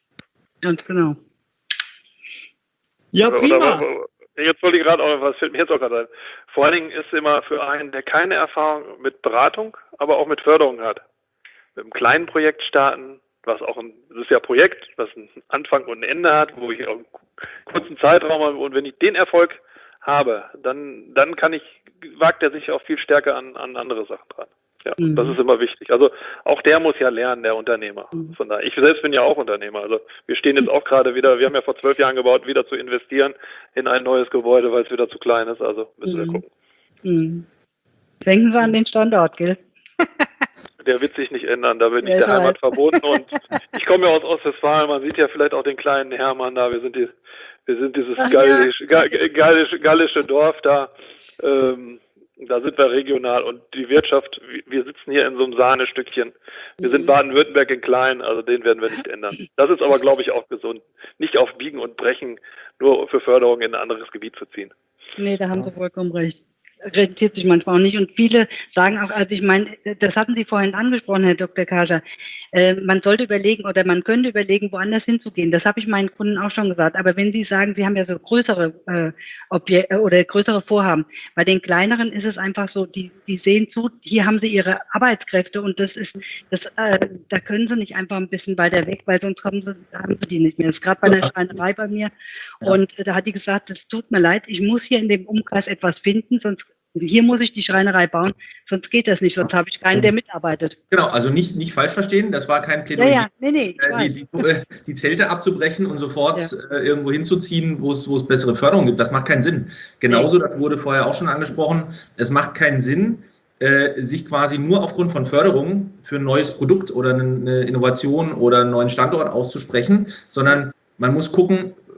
Ganz genau. Ja, Oder- prima. Oder, jetzt wollte ich gerade auch, was fällt mir jetzt auch gerade ein. Vor allen Dingen ist immer für einen, der keine Erfahrung mit Beratung, aber auch mit Förderung hat, mit einem kleinen Projekt starten, was auch ein, das ist ja ein Projekt, was einen Anfang und ein Ende hat, wo ich auch einen kurzen Zeitraum habe und wenn ich den Erfolg habe, dann, dann kann ich, wagt er sich auch viel stärker an, an andere Sachen dran. Ja, Mhm. das ist immer wichtig. Also auch der muss ja lernen, der Unternehmer. Mhm. Von daher, ich selbst bin ja auch Unternehmer. Also wir stehen jetzt auch gerade wieder, wir haben ja vor zwölf Jahren gebaut, wieder zu investieren in ein neues Gebäude, weil es wieder zu klein ist. Also müssen wir Mhm. gucken. Mhm. Denken Sie an den Standort, gell? Der wird sich nicht ändern, da bin Ja, ich der ich Heimat weiß. verbunden und ich komme ja aus Ostwestfalen, man sieht ja vielleicht auch den kleinen Hermann da, wir sind die, wir sind dieses Ach, gallisch, ja. ga- gallische, gallische Dorf da, ähm, da sind wir regional und die Wirtschaft, wir- wir sitzen hier in so einem Sahnestückchen, wir sind Mhm. Baden-Württemberg in klein, also den werden wir nicht ändern. Das ist aber, glaube ich, auch gesund, nicht auf Biegen und Brechen nur für Förderung in ein anderes Gebiet zu ziehen. Nee, da haben Sie vollkommen recht. Rentiert sich manchmal auch nicht. Und viele sagen auch, also ich meine, das hatten Sie vorhin angesprochen, Herr Doktor Kascher, äh, man sollte überlegen oder man könnte überlegen, woanders hinzugehen. Das habe ich meinen Kunden auch schon gesagt. Aber wenn Sie sagen, Sie haben ja so größere äh, Objek oder größere Vorhaben, bei den kleineren ist es einfach so, die, die sehen zu, hier haben Sie Ihre Arbeitskräfte und das ist, das, äh, da können Sie nicht einfach ein bisschen weiter weg, weil sonst haben Sie, haben Sie die nicht mehr. Das ist gerade bei einer Schreinerei bei mir. Ja. Und äh, da hat die gesagt, es tut mir leid, ich muss hier in dem Umkreis etwas finden, sonst hier muss ich die Schreinerei bauen, sonst geht das nicht, sonst habe ich keinen, der mitarbeitet. Genau, also nicht, nicht falsch verstehen, das war kein Ja, Plädoyer, ja, nee, nee, ich äh, weiß. die, die, äh, die Zelte abzubrechen und sofort äh, irgendwo hinzuziehen, wo es, wo es bessere Förderung gibt. Das macht keinen Sinn. Genauso, das wurde vorher auch schon angesprochen, es macht keinen Sinn, äh, sich quasi nur aufgrund von Förderung für ein neues Produkt oder eine Innovation oder einen neuen Standort auszusprechen, sondern man muss gucken,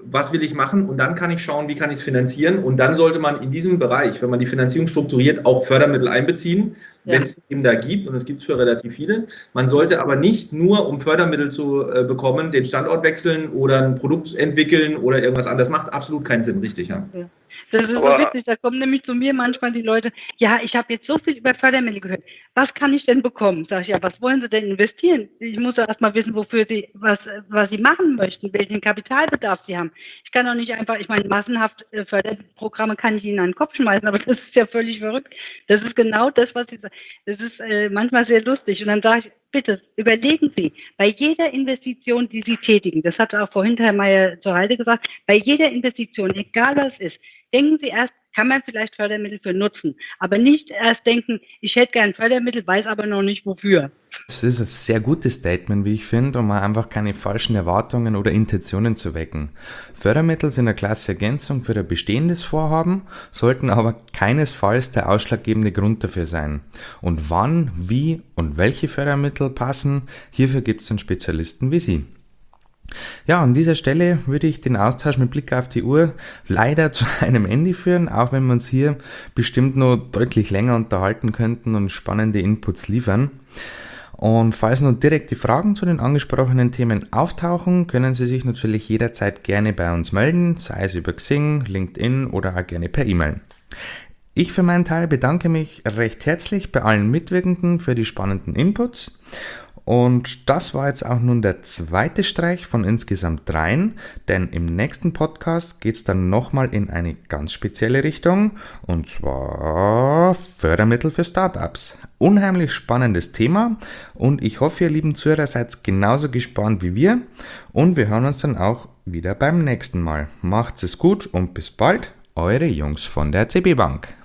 was will ich machen und dann kann ich schauen, wie kann ich es finanzieren und dann sollte man in diesem Bereich, wenn man die Finanzierung strukturiert, auch Fördermittel einbeziehen, ja. wenn es eben da gibt und es gibt es für relativ viele. Man sollte aber nicht nur, um Fördermittel zu äh, bekommen, den Standort wechseln oder ein Produkt entwickeln oder irgendwas anderes. Das macht absolut keinen Sinn, richtig, ja. ja. Das ist aber so witzig, da kommen nämlich zu mir manchmal die Leute, ja, ich habe jetzt so viel über Fördermittel gehört, was kann ich denn bekommen? Sag ich, ja, was wollen Sie denn investieren? Ich muss ja erst mal wissen, wofür Sie, was, was Sie machen möchten, welchen Kapitalbedarf Sie haben. Ich kann doch nicht einfach, ich meine, massenhaft äh, Förderprogramme kann ich Ihnen an den Kopf schmeißen, aber das ist ja völlig verrückt. Das ist genau das, was Sie sagen. Das ist äh, manchmal sehr lustig. Und dann sage ich, bitte überlegen Sie, bei jeder Investition, die Sie tätigen, das hat auch vorhin Herr Meier zur Heide gesagt, bei jeder Investition, egal was es ist, denken Sie erst, kann man vielleicht Fördermittel für nutzen, aber nicht erst denken, ich hätte gern Fördermittel, weiß aber noch nicht wofür. Das ist ein sehr gutes Statement, wie ich finde, um einfach keine falschen Erwartungen oder Intentionen zu wecken. Fördermittel sind eine klasse Ergänzung für ein bestehendes Vorhaben, sollten aber keinesfalls der ausschlaggebende Grund dafür sein. Und wann, wie und welche Fördermittel passen, hierfür gibt es einen Spezialisten wie Sie. Ja, an dieser Stelle würde ich den Austausch mit Blick auf die Uhr leider zu einem Ende führen, auch wenn wir uns hier bestimmt noch deutlich länger unterhalten könnten und spannende Inputs liefern. Und falls noch direkte Fragen zu den angesprochenen Themen auftauchen, können Sie sich natürlich jederzeit gerne bei uns melden, sei es über Xing, LinkedIn oder auch gerne per E-Mail. Ich für meinen Teil bedanke mich recht herzlich bei allen Mitwirkenden für die spannenden Inputs. Und das war jetzt auch nun der zweite Streich von insgesamt dreien, denn im nächsten Podcast geht es dann nochmal in eine ganz spezielle Richtung, und zwar Fördermittel für Startups. Unheimlich spannendes Thema und ich hoffe, ihr lieben Zuhörer seid genauso gespannt wie wir und wir hören uns dann auch wieder beim nächsten Mal. Macht's es gut und bis bald, eure Jungs von der C B Bank.